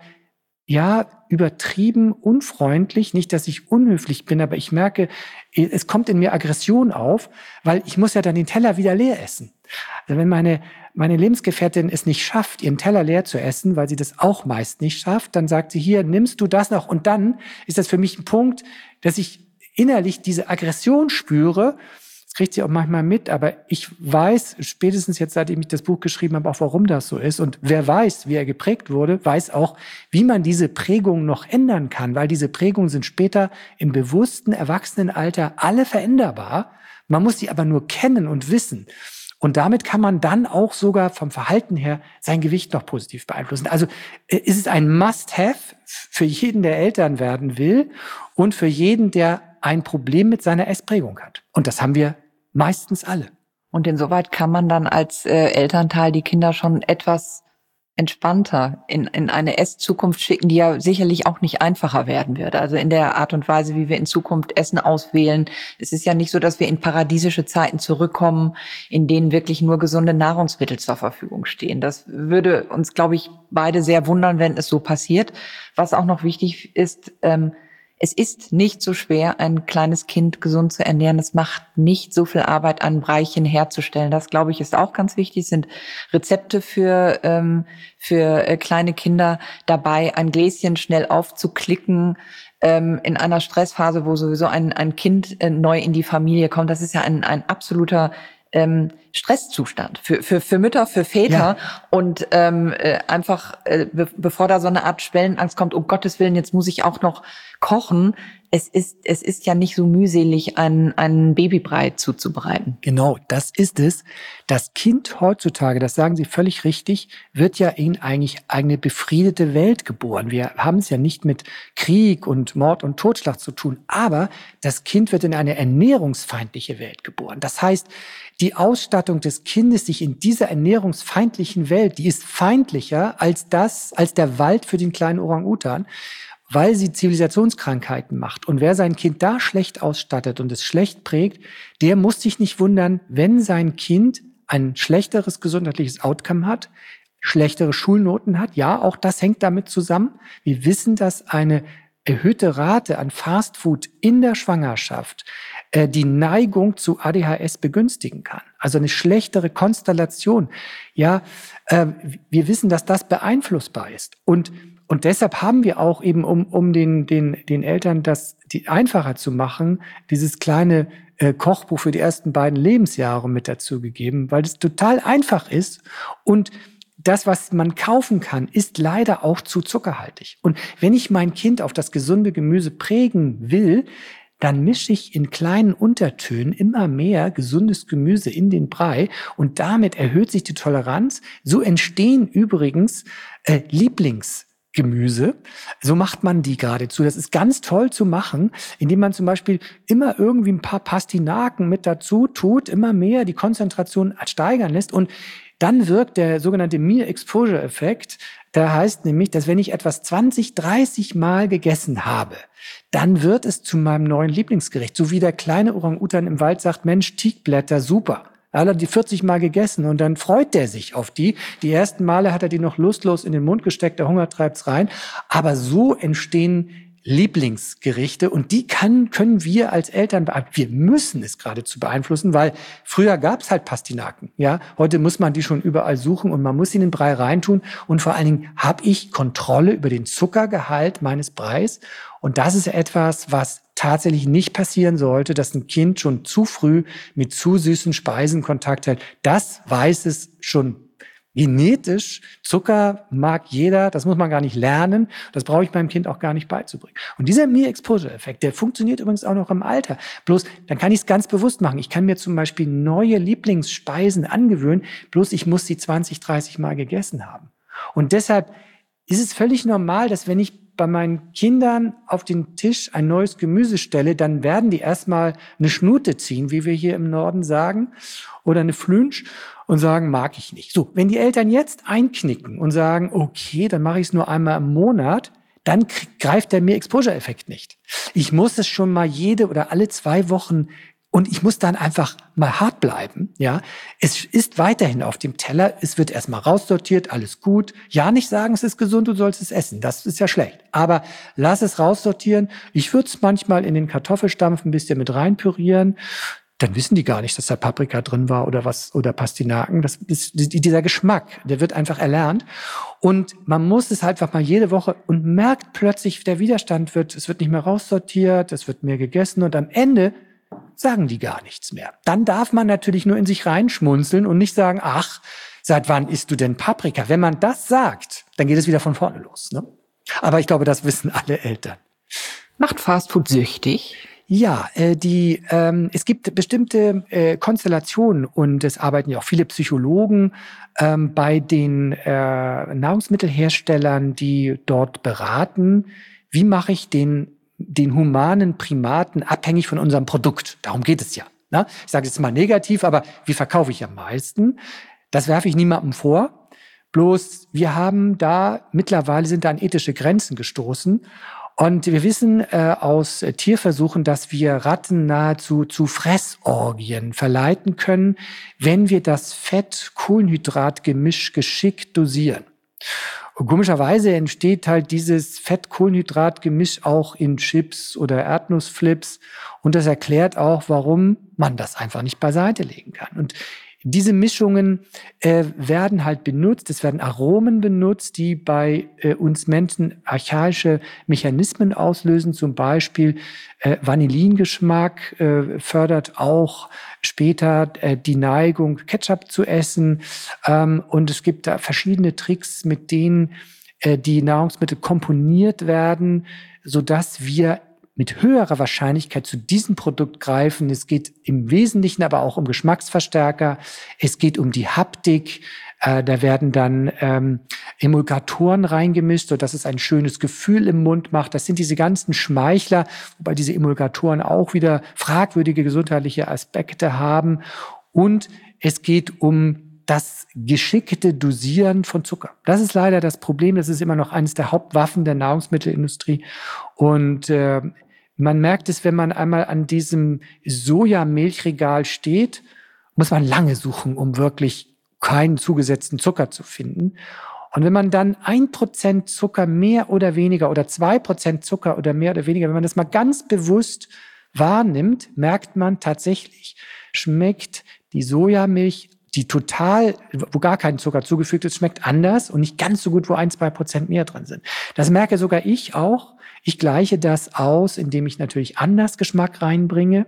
übertrieben, unfreundlich. Nicht, dass ich unhöflich bin, aber ich merke, es kommt in mir Aggression auf, weil ich muss ja dann den Teller wieder leer essen. Also wenn meine Lebensgefährtin es nicht schafft, ihren Teller leer zu essen, weil sie das auch meist nicht schafft, dann sagt sie, hier, nimmst du das noch? Und dann ist das für mich ein Punkt, dass ich innerlich diese Aggression spüre. Das kriegt sie auch manchmal mit, aber ich weiß, spätestens jetzt, seitdem ich das Buch geschrieben habe, auch warum das so ist. Und wer weiß, wie er geprägt wurde, weiß auch, wie man diese Prägung noch ändern kann, weil diese Prägungen sind später im bewussten Erwachsenenalter alle veränderbar. Man muss sie aber nur kennen und wissen. Und damit kann man dann auch sogar vom Verhalten her sein Gewicht noch positiv beeinflussen. Also ist es ein Must-have für jeden, der Eltern werden will und für jeden, der ein Problem mit seiner Essprägung hat. Und das haben wir meistens alle. Und insoweit kann man dann als Elternteil die Kinder schon etwas entspannter in eine Esszukunft schicken, die ja sicherlich auch nicht einfacher werden wird. Also in der Art und Weise, wie wir in Zukunft Essen auswählen. Es ist ja nicht so, dass wir in paradiesische Zeiten zurückkommen, in denen wirklich nur gesunde Nahrungsmittel zur Verfügung stehen. Das würde uns, glaube ich, beide sehr wundern, wenn es so passiert. Was auch noch wichtig ist, es ist nicht so schwer, ein kleines Kind gesund zu ernähren. Es macht nicht so viel Arbeit, ein Breichen herzustellen. Das, glaube ich, ist auch ganz wichtig. Es sind Rezepte für kleine Kinder dabei, ein Gläschen schnell aufzuklicken in einer Stressphase, wo sowieso ein Kind neu in die Familie kommt. Das ist ja ein absoluter Stresszustand für Mütter, für Väter. Ja. Und einfach, bevor da so eine Art Schwellenangst kommt, um Gottes Willen, jetzt muss ich auch noch kochen. Es ist ja nicht so mühselig, einen Babybrei zuzubereiten. Genau, das ist es. Das Kind heutzutage, das sagen Sie völlig richtig, wird ja in eigentlich eine befriedete Welt geboren. Wir haben es ja nicht mit Krieg und Mord und Totschlag zu tun, aber das Kind wird in eine ernährungsfeindliche Welt geboren. Das heißt, die Ausstattung des Kindes sich in dieser ernährungsfeindlichen Welt, die ist feindlicher als der Wald für den kleinen Orang-Utan, weil sie Zivilisationskrankheiten macht. Und wer sein Kind da schlecht ausstattet und es schlecht prägt, der muss sich nicht wundern, wenn sein Kind ein schlechteres gesundheitliches Outcome hat, schlechtere Schulnoten hat. Ja, auch das hängt damit zusammen. Wir wissen, dass eine erhöhte Rate an Fastfood in der Schwangerschaft die Neigung zu ADHS begünstigen kann. Also eine schlechtere Konstellation. Ja, wir wissen, dass das beeinflussbar ist. Und deshalb haben wir auch eben, um den Eltern das einfacher zu machen, dieses kleine Kochbuch für die ersten beiden Lebensjahre mit dazu gegeben, weil es total einfach ist und das, was man kaufen kann, ist leider auch zu zuckerhaltig. Und wenn ich mein Kind auf das gesunde Gemüse prägen will, dann mische ich in kleinen Untertönen immer mehr gesundes Gemüse in den Brei und damit erhöht sich die Toleranz. So entstehen übrigens Lieblingsgemüse. So macht man die geradezu. Das ist ganz toll zu machen, indem man zum Beispiel immer irgendwie ein paar Pastinaken mit dazu tut, immer mehr die Konzentration steigern lässt und dann wirkt der sogenannte Mere-Exposure-Effekt. Der heißt nämlich, dass wenn ich etwas 20, 30 Mal gegessen habe, dann wird es zu meinem neuen Lieblingsgericht. So wie der kleine Orang-Utan im Wald sagt, Mensch, Teakblätter, super. Er hat die 40 Mal gegessen und dann freut er sich auf die. Die ersten Male hat er die noch lustlos in den Mund gesteckt, der Hunger treibt's rein. Aber so entstehen Lieblingsgerichte und die können wir als Eltern wir müssen es geradezu beeinflussen, weil früher gab es halt Pastinaken, ja. Heute muss man die schon überall suchen und man muss sie in den Brei reintun und vor allen Dingen habe ich Kontrolle über den Zuckergehalt meines Breis und das ist etwas, was tatsächlich nicht passieren sollte, dass ein Kind schon zu früh mit zu süßen Speisen Kontakt hat. Das weiß es schon Genetisch, Zucker mag jeder, das muss man gar nicht lernen, das brauche ich meinem Kind auch gar nicht beizubringen. Und dieser Mere-Exposure-Effekt, der funktioniert übrigens auch noch im Alter. Bloß, dann kann ich es ganz bewusst machen. Ich kann mir zum Beispiel neue Lieblingsspeisen angewöhnen, bloß ich muss sie 20, 30 Mal gegessen haben. Und deshalb ist es völlig normal, dass wenn ich bei meinen Kindern auf den Tisch ein neues Gemüse stelle, dann werden die erstmal eine Schnute ziehen, wie wir hier im Norden sagen, oder eine Flünsch und sagen, mag ich nicht. So, wenn die Eltern jetzt einknicken und sagen, okay, dann mache ich es nur einmal im Monat, dann greift der Mere-Exposure-Effekt nicht. Ich muss es schon mal jede oder alle 2 Wochen und ich muss dann einfach mal hart bleiben, ja. Es ist weiterhin auf dem Teller, es wird erstmal raussortiert, alles gut. Ja, nicht sagen, es ist gesund, du sollst es essen, das ist ja schlecht. Aber lass es raussortieren. Ich würde es manchmal in den Kartoffelstampf ein bisschen mit reinpürieren. Dann wissen die gar nicht, dass da Paprika drin war oder was, oder Pastinaken. Das ist dieser Geschmack, der wird einfach erlernt. Und man muss es halt einfach mal jede Woche und merkt plötzlich, der Widerstand es wird nicht mehr raussortiert, es wird mehr gegessen und am Ende sagen die gar nichts mehr. Dann darf man natürlich nur in sich reinschmunzeln und nicht sagen, ach, seit wann isst du denn Paprika? Wenn man das sagt, dann geht es wieder von vorne los, ne? Aber ich glaube, das wissen alle Eltern. Macht Fastfood süchtig? Ja, es gibt bestimmte Konstellationen und es arbeiten ja auch viele Psychologen bei den Nahrungsmittelherstellern, die dort beraten, wie mache ich den humanen Primaten abhängig von unserem Produkt. Darum geht es ja. Ne? Ich sage jetzt mal negativ, aber wie verkaufe ich am meisten? Das werfe ich niemandem vor. Bloß mittlerweile sind da an ethische Grenzen gestoßen. Und wir wissen aus Tierversuchen, dass wir Ratten nahezu zu Fressorgien verleiten können, wenn wir das Fett-Kohlenhydrat-Gemisch geschickt dosieren. Und komischerweise entsteht halt dieses Fett-Kohlenhydrat-Gemisch auch in Chips oder Erdnussflips. Und das erklärt auch, warum man das einfach nicht beiseite legen kann. Und diese Mischungen werden halt benutzt, es werden Aromen benutzt, die bei uns Menschen archaische Mechanismen auslösen. Zum Beispiel Vanillingeschmack fördert auch später die Neigung, Ketchup zu essen. Und es gibt da verschiedene Tricks, mit denen die Nahrungsmittel komponiert werden, sodass wir mit höherer Wahrscheinlichkeit zu diesem Produkt greifen. Es geht im Wesentlichen aber auch um Geschmacksverstärker. Es geht um die Haptik. Da werden dann Emulgatoren reingemischt, sodass es ein schönes Gefühl im Mund macht. Das sind diese ganzen Schmeichler, wobei diese Emulgatoren auch wieder fragwürdige gesundheitliche Aspekte haben. Und es geht um das geschickte Dosieren von Zucker. Das ist leider das Problem. Das ist immer noch eines der Hauptwaffen der Nahrungsmittelindustrie. Und man merkt es, wenn man einmal an diesem Sojamilchregal steht, muss man lange suchen, um wirklich keinen zugesetzten Zucker zu finden. Und wenn man dann 1% Zucker mehr oder weniger oder 2% Zucker oder mehr oder weniger, wenn man das mal ganz bewusst wahrnimmt, merkt man tatsächlich, schmeckt die Sojamilch, wo gar kein Zucker zugefügt ist, schmeckt anders und nicht ganz so gut, wo 1-2% mehr drin sind. Das merke sogar ich auch. Ich gleiche das aus, indem ich natürlich anders Geschmack reinbringe.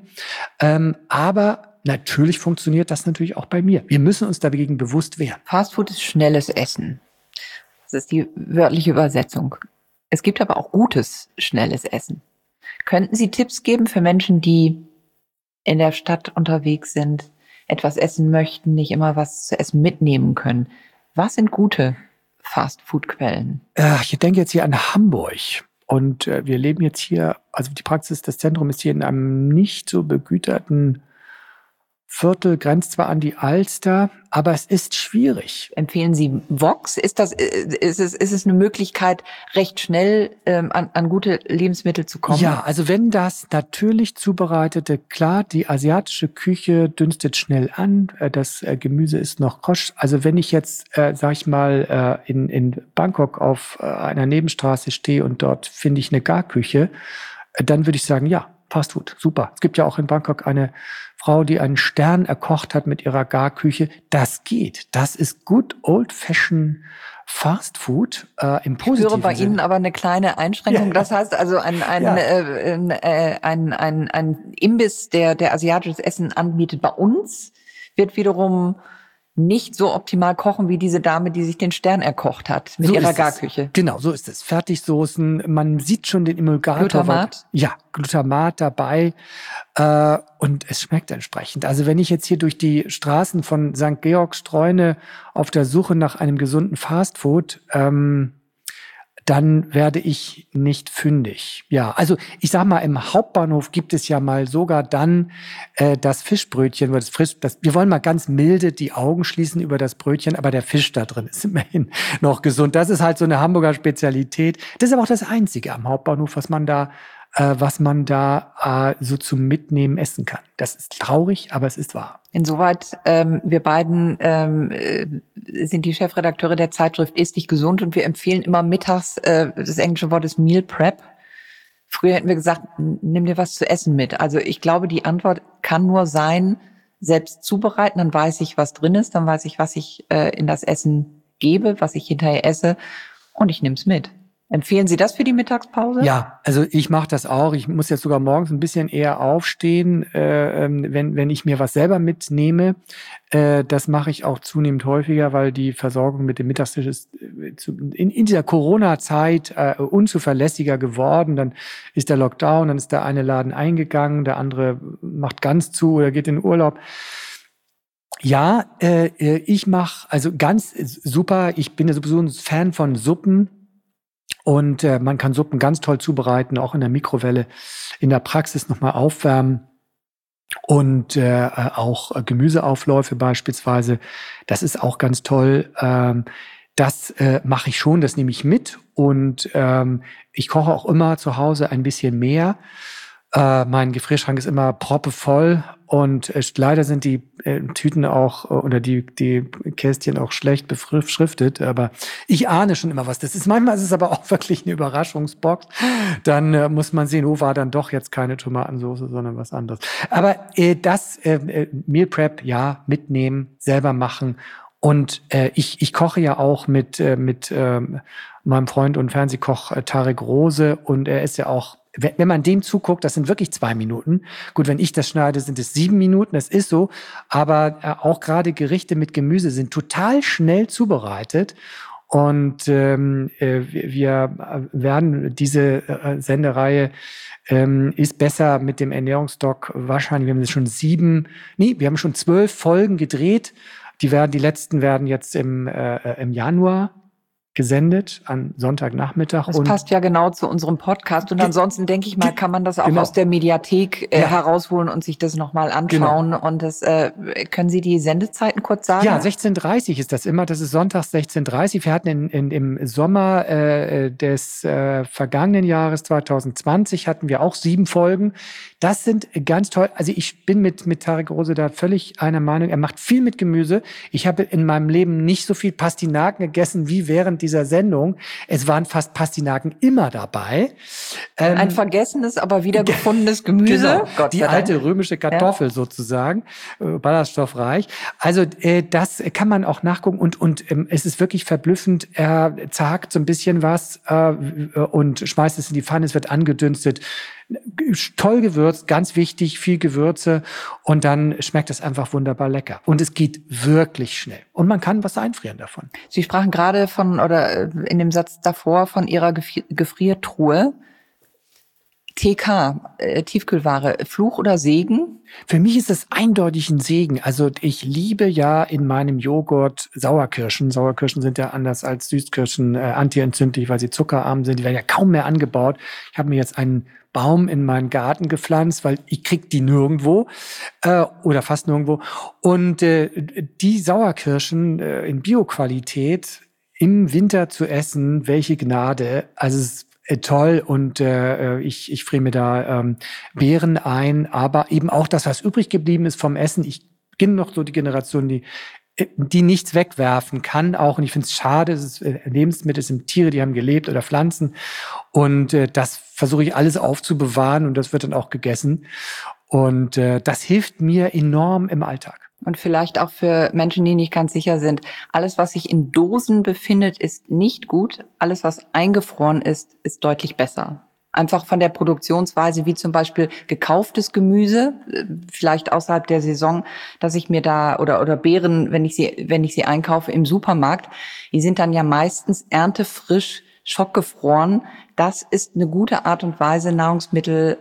Aber natürlich funktioniert das natürlich auch bei mir. Wir müssen uns dagegen bewusst wehren. Fastfood ist schnelles Essen. Das ist die wörtliche Übersetzung. Es gibt aber auch gutes, schnelles Essen. Könnten Sie Tipps geben für Menschen, die in der Stadt unterwegs sind, etwas essen möchten, nicht immer was zu essen mitnehmen können? Was sind gute Fastfood-Quellen? Ich denke jetzt hier an Hamburg. Und wir leben jetzt hier, also die Praxis, das Zentrum ist hier in einem nicht so begüterten Viertel, grenzt zwar an die Alster, aber es ist schwierig. Empfehlen Sie Vox? Ist es eine Möglichkeit, recht schnell an gute Lebensmittel zu kommen? Ja, also wenn das natürlich zubereitete, klar, die asiatische Küche dünstet schnell an, das Gemüse ist noch kosch. Also wenn ich jetzt, sag ich mal, in Bangkok auf einer Nebenstraße stehe und dort finde ich eine Garküche, dann würde ich sagen, ja, Fastfood, super. Es gibt ja auch in Bangkok eine Frau, die einen Stern erkocht hat mit ihrer Garküche. Das geht. Das ist good old-fashioned Fastfood im positiven Sinne. Ich höre bei Ihnen aber eine kleine Einschränkung. Ja. Das heißt also ein Imbiss, der asiatisches Essen anbietet bei uns, wird wiederum nicht so optimal kochen wie diese Dame, die sich den Stern erkocht hat mit ihrer Garküche. Genau, so ist es. Fertigsoßen, man sieht schon den Emulgator. Glutamat? Ja, Glutamat dabei. Und es schmeckt entsprechend. Also wenn ich jetzt hier durch die Straßen von St. Georg streune auf der Suche nach einem gesunden Fastfood, dann werde ich nicht fündig. Ja, also ich sag mal, im Hauptbahnhof gibt es ja mal sogar dann das Fischbrötchen, wir wollen mal ganz milde die Augen schließen über das Brötchen, aber der Fisch da drin ist immerhin noch gesund. Das ist halt so eine Hamburger Spezialität. Das ist aber auch das Einzige am Hauptbahnhof, was man da so zum Mitnehmen essen kann. Das ist traurig, aber es ist wahr. Insoweit, wir beiden sind die Chefredakteure der Zeitschrift Ist dich gesund und wir empfehlen immer mittags, das englische Wort ist Meal Prep. Früher hätten wir gesagt, nimm dir was zu essen mit. Also ich glaube, die Antwort kann nur sein, selbst zubereiten, dann weiß ich, was drin ist, dann weiß ich, was ich in das Essen gebe, was ich hinterher esse und ich nehme es mit. Empfehlen Sie das für die Mittagspause? Ja, also ich mache das auch. Ich muss jetzt sogar morgens ein bisschen eher aufstehen, wenn ich mir was selber mitnehme. Das mache ich auch zunehmend häufiger, weil die Versorgung mit dem Mittagstisch ist in dieser Corona-Zeit unzuverlässiger geworden. Dann ist der Lockdown, dann ist der eine Laden eingegangen, der andere macht ganz zu oder geht in Urlaub. Ja, ich mache also ganz super. Ich bin ja sowieso ein Fan von Suppen. Und man kann Suppen ganz toll zubereiten, auch in der Mikrowelle, in der Praxis nochmal aufwärmen. Und auch Gemüseaufläufe beispielsweise, das ist auch ganz toll. Das mache ich schon, das nehme ich mit. Und ich koche auch immer zu Hause ein bisschen mehr. Mein Gefrierschrank ist immer proppevoll und leider sind die Tüten auch oder die Kästchen auch schlecht beschriftet, aber ich ahne schon immer was das ist. Manchmal ist es aber auch wirklich eine Überraschungsbox. Dann muss man sehen, war dann doch jetzt keine Tomatensauce, sondern was anderes. Aber Meal Prep, ja, mitnehmen, selber machen. Und ich koche ja auch mit meinem Freund und Fernsehkoch Tarek Rose und er ist ja auch, wenn man dem zuguckt, das sind wirklich 2 Minuten. Gut, wenn ich das schneide, sind es 7 Minuten, das ist so. Aber auch gerade Gerichte mit Gemüse sind total schnell zubereitet. Und wir werden diese Sendereihe ist besser mit dem Ernährungsdoc wahrscheinlich. Wir haben schon 12 Folgen gedreht. Die letzten werden jetzt im Januar gesendet, an Sonntagnachmittag. Das passt ja genau zu unserem Podcast. Und ansonsten, denke ich mal, kann man das auch aus der Mediathek herausholen und sich das nochmal anschauen. Genau. Und das können Sie die Sendezeiten kurz sagen? Ja, 16:30 ist das immer. Das ist sonntags 16:30. Wir hatten im Sommer des vergangenen Jahres 2020 hatten wir auch 7 Folgen. Das sind ganz toll. Also ich bin mit Tarek Rose da völlig einer Meinung. Er macht viel mit Gemüse. Ich habe in meinem Leben nicht so viel Pastinaken gegessen wie während dieser Sendung. Es waren fast Pastinaken immer dabei. Ein vergessenes, aber wiedergefundenes Gemüse. Genau, Gott die alte römische Kartoffel sozusagen, ballaststoffreich. Also das kann man auch nachgucken und es ist wirklich verblüffend. Er zagt so ein bisschen was und schmeißt es in die Pfanne. Es wird angedünstet. Toll gewürzt, ganz wichtig, viel Gewürze und dann schmeckt es einfach wunderbar lecker. Und es geht wirklich schnell. Und man kann was einfrieren davon. Sie sprachen gerade in dem Satz davor von Ihrer Gefriertruhe. TK, Tiefkühlware, Fluch oder Segen? Für mich ist es eindeutig ein Segen. Also ich liebe ja in meinem Joghurt Sauerkirschen. Sauerkirschen sind ja anders als Süßkirschen antientzündlich, weil sie zuckerarm sind. Die werden ja kaum mehr angebaut. Ich habe mir jetzt einen Baum in meinen Garten gepflanzt, weil ich krieg die nirgendwo oder fast nirgendwo. Und die Sauerkirschen in Bioqualität im Winter zu essen, welche Gnade. Also es ist toll und ich friere mir da Beeren ein, aber eben auch das, was übrig geblieben ist vom Essen. Ich bin noch so die Generation, die nichts wegwerfen kann auch. Und ich finde es schade, Lebensmittel sind Tiere, die haben gelebt oder Pflanzen. Und das versuche ich alles aufzubewahren und das wird dann auch gegessen. Und das hilft mir enorm im Alltag. Und vielleicht auch für Menschen, die nicht ganz sicher sind. Alles, was sich in Dosen befindet, ist nicht gut. Alles, was eingefroren ist, ist deutlich besser. einfach von der Produktionsweise, wie zum Beispiel gekauftes Gemüse, vielleicht außerhalb der Saison, dass ich mir da oder Beeren, wenn ich sie einkaufe im Supermarkt, die sind dann ja meistens erntefrisch, schockgefroren. Das ist eine gute Art und Weise, Nahrungsmittel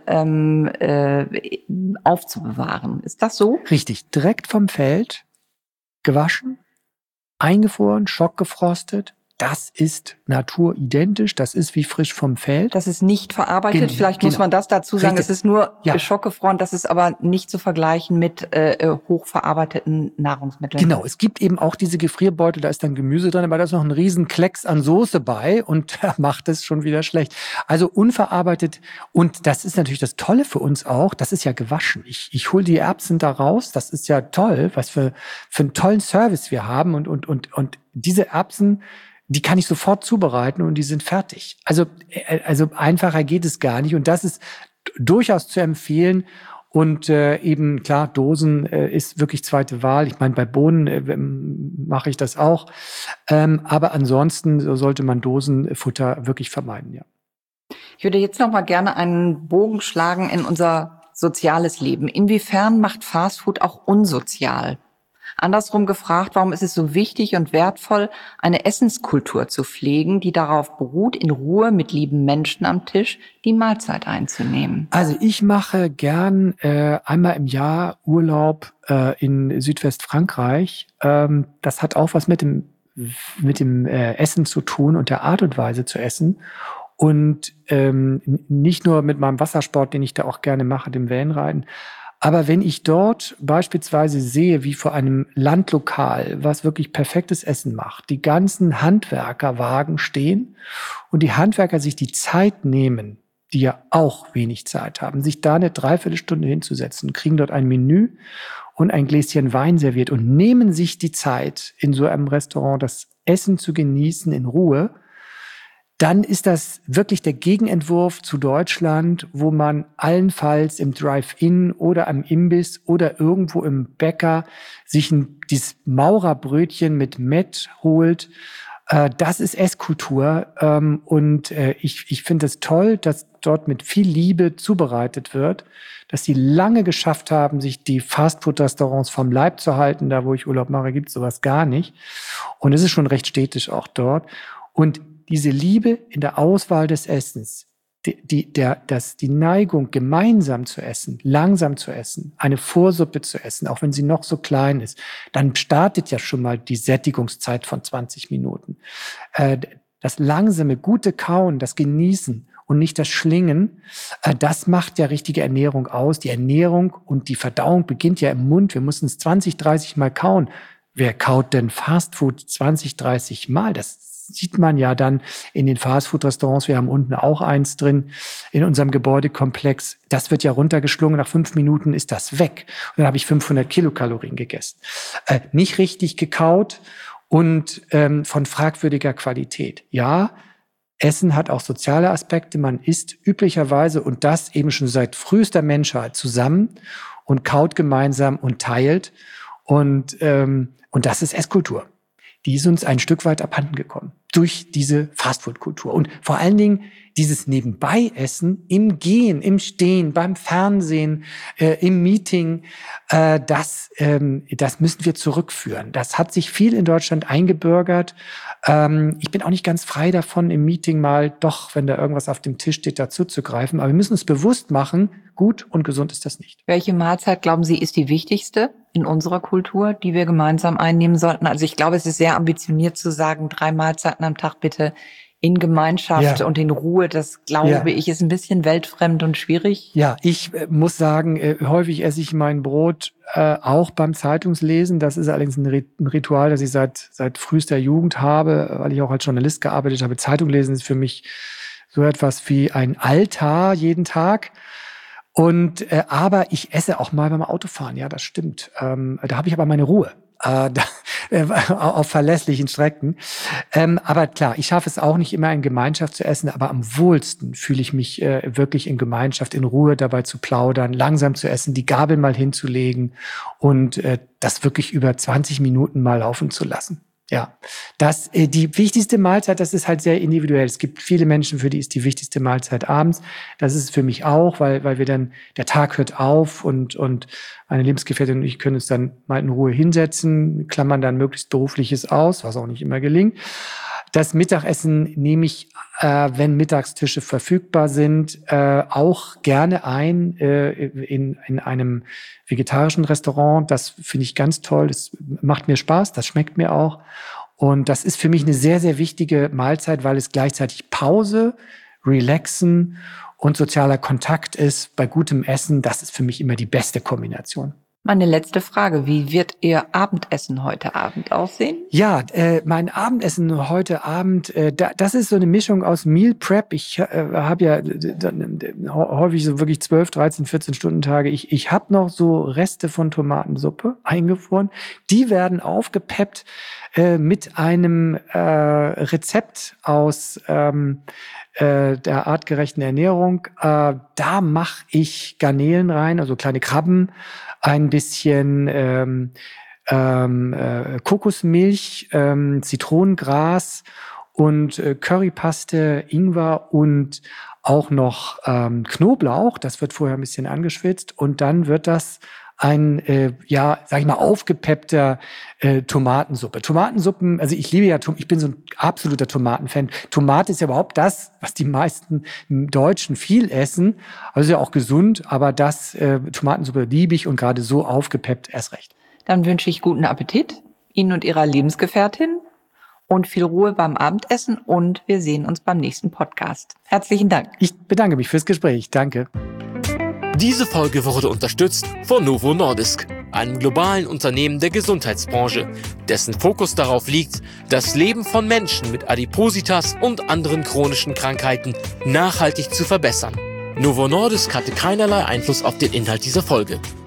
aufzubewahren. Ist das so? Richtig, direkt vom Feld, gewaschen, eingefroren, schockgefrostet. Das ist naturidentisch, das ist wie frisch vom Feld. Das ist nicht verarbeitet, vielleicht muss man das dazu sagen, Richtig. es ist nur schockgefroren, das ist aber nicht zu vergleichen mit hochverarbeiteten Nahrungsmitteln. Genau, es gibt eben auch diese Gefrierbeutel, da ist dann Gemüse drin, aber da ist noch ein riesen Klecks an Soße bei und da macht es schon wieder schlecht. Also unverarbeitet, und das ist natürlich das Tolle für uns auch, das ist ja gewaschen. Ich hole die Erbsen da raus, das ist ja toll, was für einen tollen Service wir haben und diese Erbsen, die kann ich sofort zubereiten und die sind fertig. Also einfacher geht es gar nicht. Und das ist durchaus zu empfehlen. Und eben klar, Dosen ist wirklich zweite Wahl. Ich meine, bei Bohnen mache ich das auch. Aber ansonsten sollte man Dosenfutter wirklich vermeiden, ja. Ich würde jetzt noch mal gerne einen Bogen schlagen in unser soziales Leben. Inwiefern macht Fastfood auch unsozial? Andersrum gefragt, warum ist es so wichtig und wertvoll, eine Essenskultur zu pflegen, die darauf beruht, in Ruhe mit lieben Menschen am Tisch die Mahlzeit einzunehmen? Also ich mache gern einmal im Jahr Urlaub in Südwestfrankreich. Das hat auch was mit dem Essen zu tun und der Art und Weise zu essen. Und nicht nur mit meinem Wassersport, den ich da auch gerne mache, dem Wellenreiten. Aber wenn ich dort beispielsweise sehe, wie vor einem Landlokal, was wirklich perfektes Essen macht, die ganzen Handwerkerwagen stehen und die Handwerker sich die Zeit nehmen, die ja auch wenig Zeit haben, sich da eine Dreiviertelstunde hinzusetzen, kriegen dort ein Menü und ein Gläschen Wein serviert und nehmen sich die Zeit, in so einem Restaurant das Essen zu genießen in Ruhe, dann ist das wirklich der Gegenentwurf zu Deutschland, wo man allenfalls im Drive-In oder am Imbiss oder irgendwo im Bäcker sich dieses Maurerbrötchen mit Mett holt. Das ist Esskultur. Und ich finde es toll, dass dort mit viel Liebe zubereitet wird, dass sie lange geschafft haben, sich die Fastfood-Restaurants vom Leib zu halten. Da, wo ich Urlaub mache, gibt es sowas gar nicht. Und es ist schon recht städtisch auch dort. Und diese Liebe in der Auswahl des Essens, die Neigung, gemeinsam zu essen, langsam zu essen, eine Vorsuppe zu essen, auch wenn sie noch so klein ist, dann startet ja schon mal die Sättigungszeit von 20 Minuten. Das langsame, gute Kauen, das Genießen und nicht das Schlingen, das macht ja richtige Ernährung aus. Die Ernährung und die Verdauung beginnt ja im Mund. Wir müssen es 20, 30 Mal kauen. Wer kaut denn Fastfood 20, 30 Mal? Das sieht man ja dann in den Fastfood-Restaurants. Wir haben unten auch eins drin in unserem Gebäudekomplex. Das wird ja runtergeschlungen. Nach 5 Minuten ist das weg. Und dann habe ich 500 Kilokalorien gegessen. Nicht richtig gekaut und von fragwürdiger Qualität. Ja, Essen hat auch soziale Aspekte. Man isst üblicherweise, und das eben schon seit frühester Menschheit, zusammen und kaut gemeinsam und teilt. Und das ist Esskultur. Die ist uns ein Stück weit abhanden gekommen durch diese Fastfood-Kultur. Und vor allen Dingen dieses Nebenbei-Essen im Gehen, im Stehen, beim Fernsehen, im Meeting, das müssen wir zurückführen. Das hat sich viel in Deutschland eingebürgert. Ich bin auch nicht ganz frei davon, im Meeting mal doch, wenn da irgendwas auf dem Tisch steht, dazu zu greifen. Aber wir müssen uns bewusst machen, gut und gesund ist das nicht. Welche Mahlzeit, glauben Sie, ist die wichtigste in unserer Kultur, die wir gemeinsam einnehmen sollten? Also ich glaube, es ist sehr ambitioniert zu sagen, 3 Mahlzeiten am Tag bitte in Gemeinschaft und in Ruhe. Das, glaube ich, ist ein bisschen weltfremd und schwierig. Ja, ich muss sagen, häufig esse ich mein Brot auch beim Zeitungslesen. Das ist allerdings ein Ritual, das ich seit frühester Jugend habe, weil ich auch als Journalist gearbeitet habe. Zeitung lesen ist für mich so etwas wie ein Altar jeden Tag. Und aber ich esse auch mal beim Autofahren, ja, das stimmt. Da habe ich aber meine Ruhe. Auf verlässlichen Strecken. Aber klar, ich schaffe es auch nicht immer in Gemeinschaft zu essen, aber am wohlsten fühle ich mich wirklich in Gemeinschaft, in Ruhe dabei zu plaudern, langsam zu essen, die Gabel mal hinzulegen und das wirklich über 20 Minuten mal laufen zu lassen. Ja, die wichtigste Mahlzeit, das ist halt sehr individuell. Es gibt viele Menschen, für die ist die wichtigste Mahlzeit abends. Das ist es für mich auch, weil wir dann, der Tag hört auf und meine Lebensgefährtin und ich können uns dann mal in Ruhe hinsetzen, klammern dann möglichst Berufliches aus, was auch nicht immer gelingt. Das Mittagessen nehme ich, wenn Mittagstische verfügbar sind, auch gerne ein in einem vegetarischen Restaurant. Das finde ich ganz toll. Das macht mir Spaß, das schmeckt mir auch. Und das ist für mich eine sehr, sehr wichtige Mahlzeit, weil es gleichzeitig Pause, Relaxen und sozialer Kontakt ist. Bei gutem Essen, das ist für mich immer die beste Kombination. Meine letzte Frage, wie wird Ihr Abendessen heute Abend aussehen? Ja, mein Abendessen heute Abend, das ist so eine Mischung aus Meal Prep. Ich habe ja häufig so wirklich 12, 13, 14 Stunden Tage. Ich habe noch so Reste von Tomatensuppe eingefroren. Die werden aufgepeppt mit einem Rezept aus der artgerechten Ernährung. Da mache ich Garnelen rein, also kleine Krabben, ein bisschen Kokosmilch, Zitronengras und Currypaste, Ingwer und auch noch Knoblauch. Das wird vorher ein bisschen angeschwitzt und dann wird das ein, sag ich mal, aufgepeppter Tomatensuppe. Tomatensuppen, also ich liebe ja, ich bin so ein absoluter Tomatenfan. Tomate ist ja überhaupt das, was die meisten Deutschen viel essen. Also ja auch gesund, aber Tomatensuppe liebe ich und gerade so aufgepeppt erst recht. Dann wünsche ich guten Appetit Ihnen und Ihrer Lebensgefährtin und viel Ruhe beim Abendessen und wir sehen uns beim nächsten Podcast. Herzlichen Dank. Ich bedanke mich fürs Gespräch. Danke. Diese Folge wurde unterstützt von Novo Nordisk, einem globalen Unternehmen der Gesundheitsbranche, dessen Fokus darauf liegt, das Leben von Menschen mit Adipositas und anderen chronischen Krankheiten nachhaltig zu verbessern. Novo Nordisk hatte keinerlei Einfluss auf den Inhalt dieser Folge.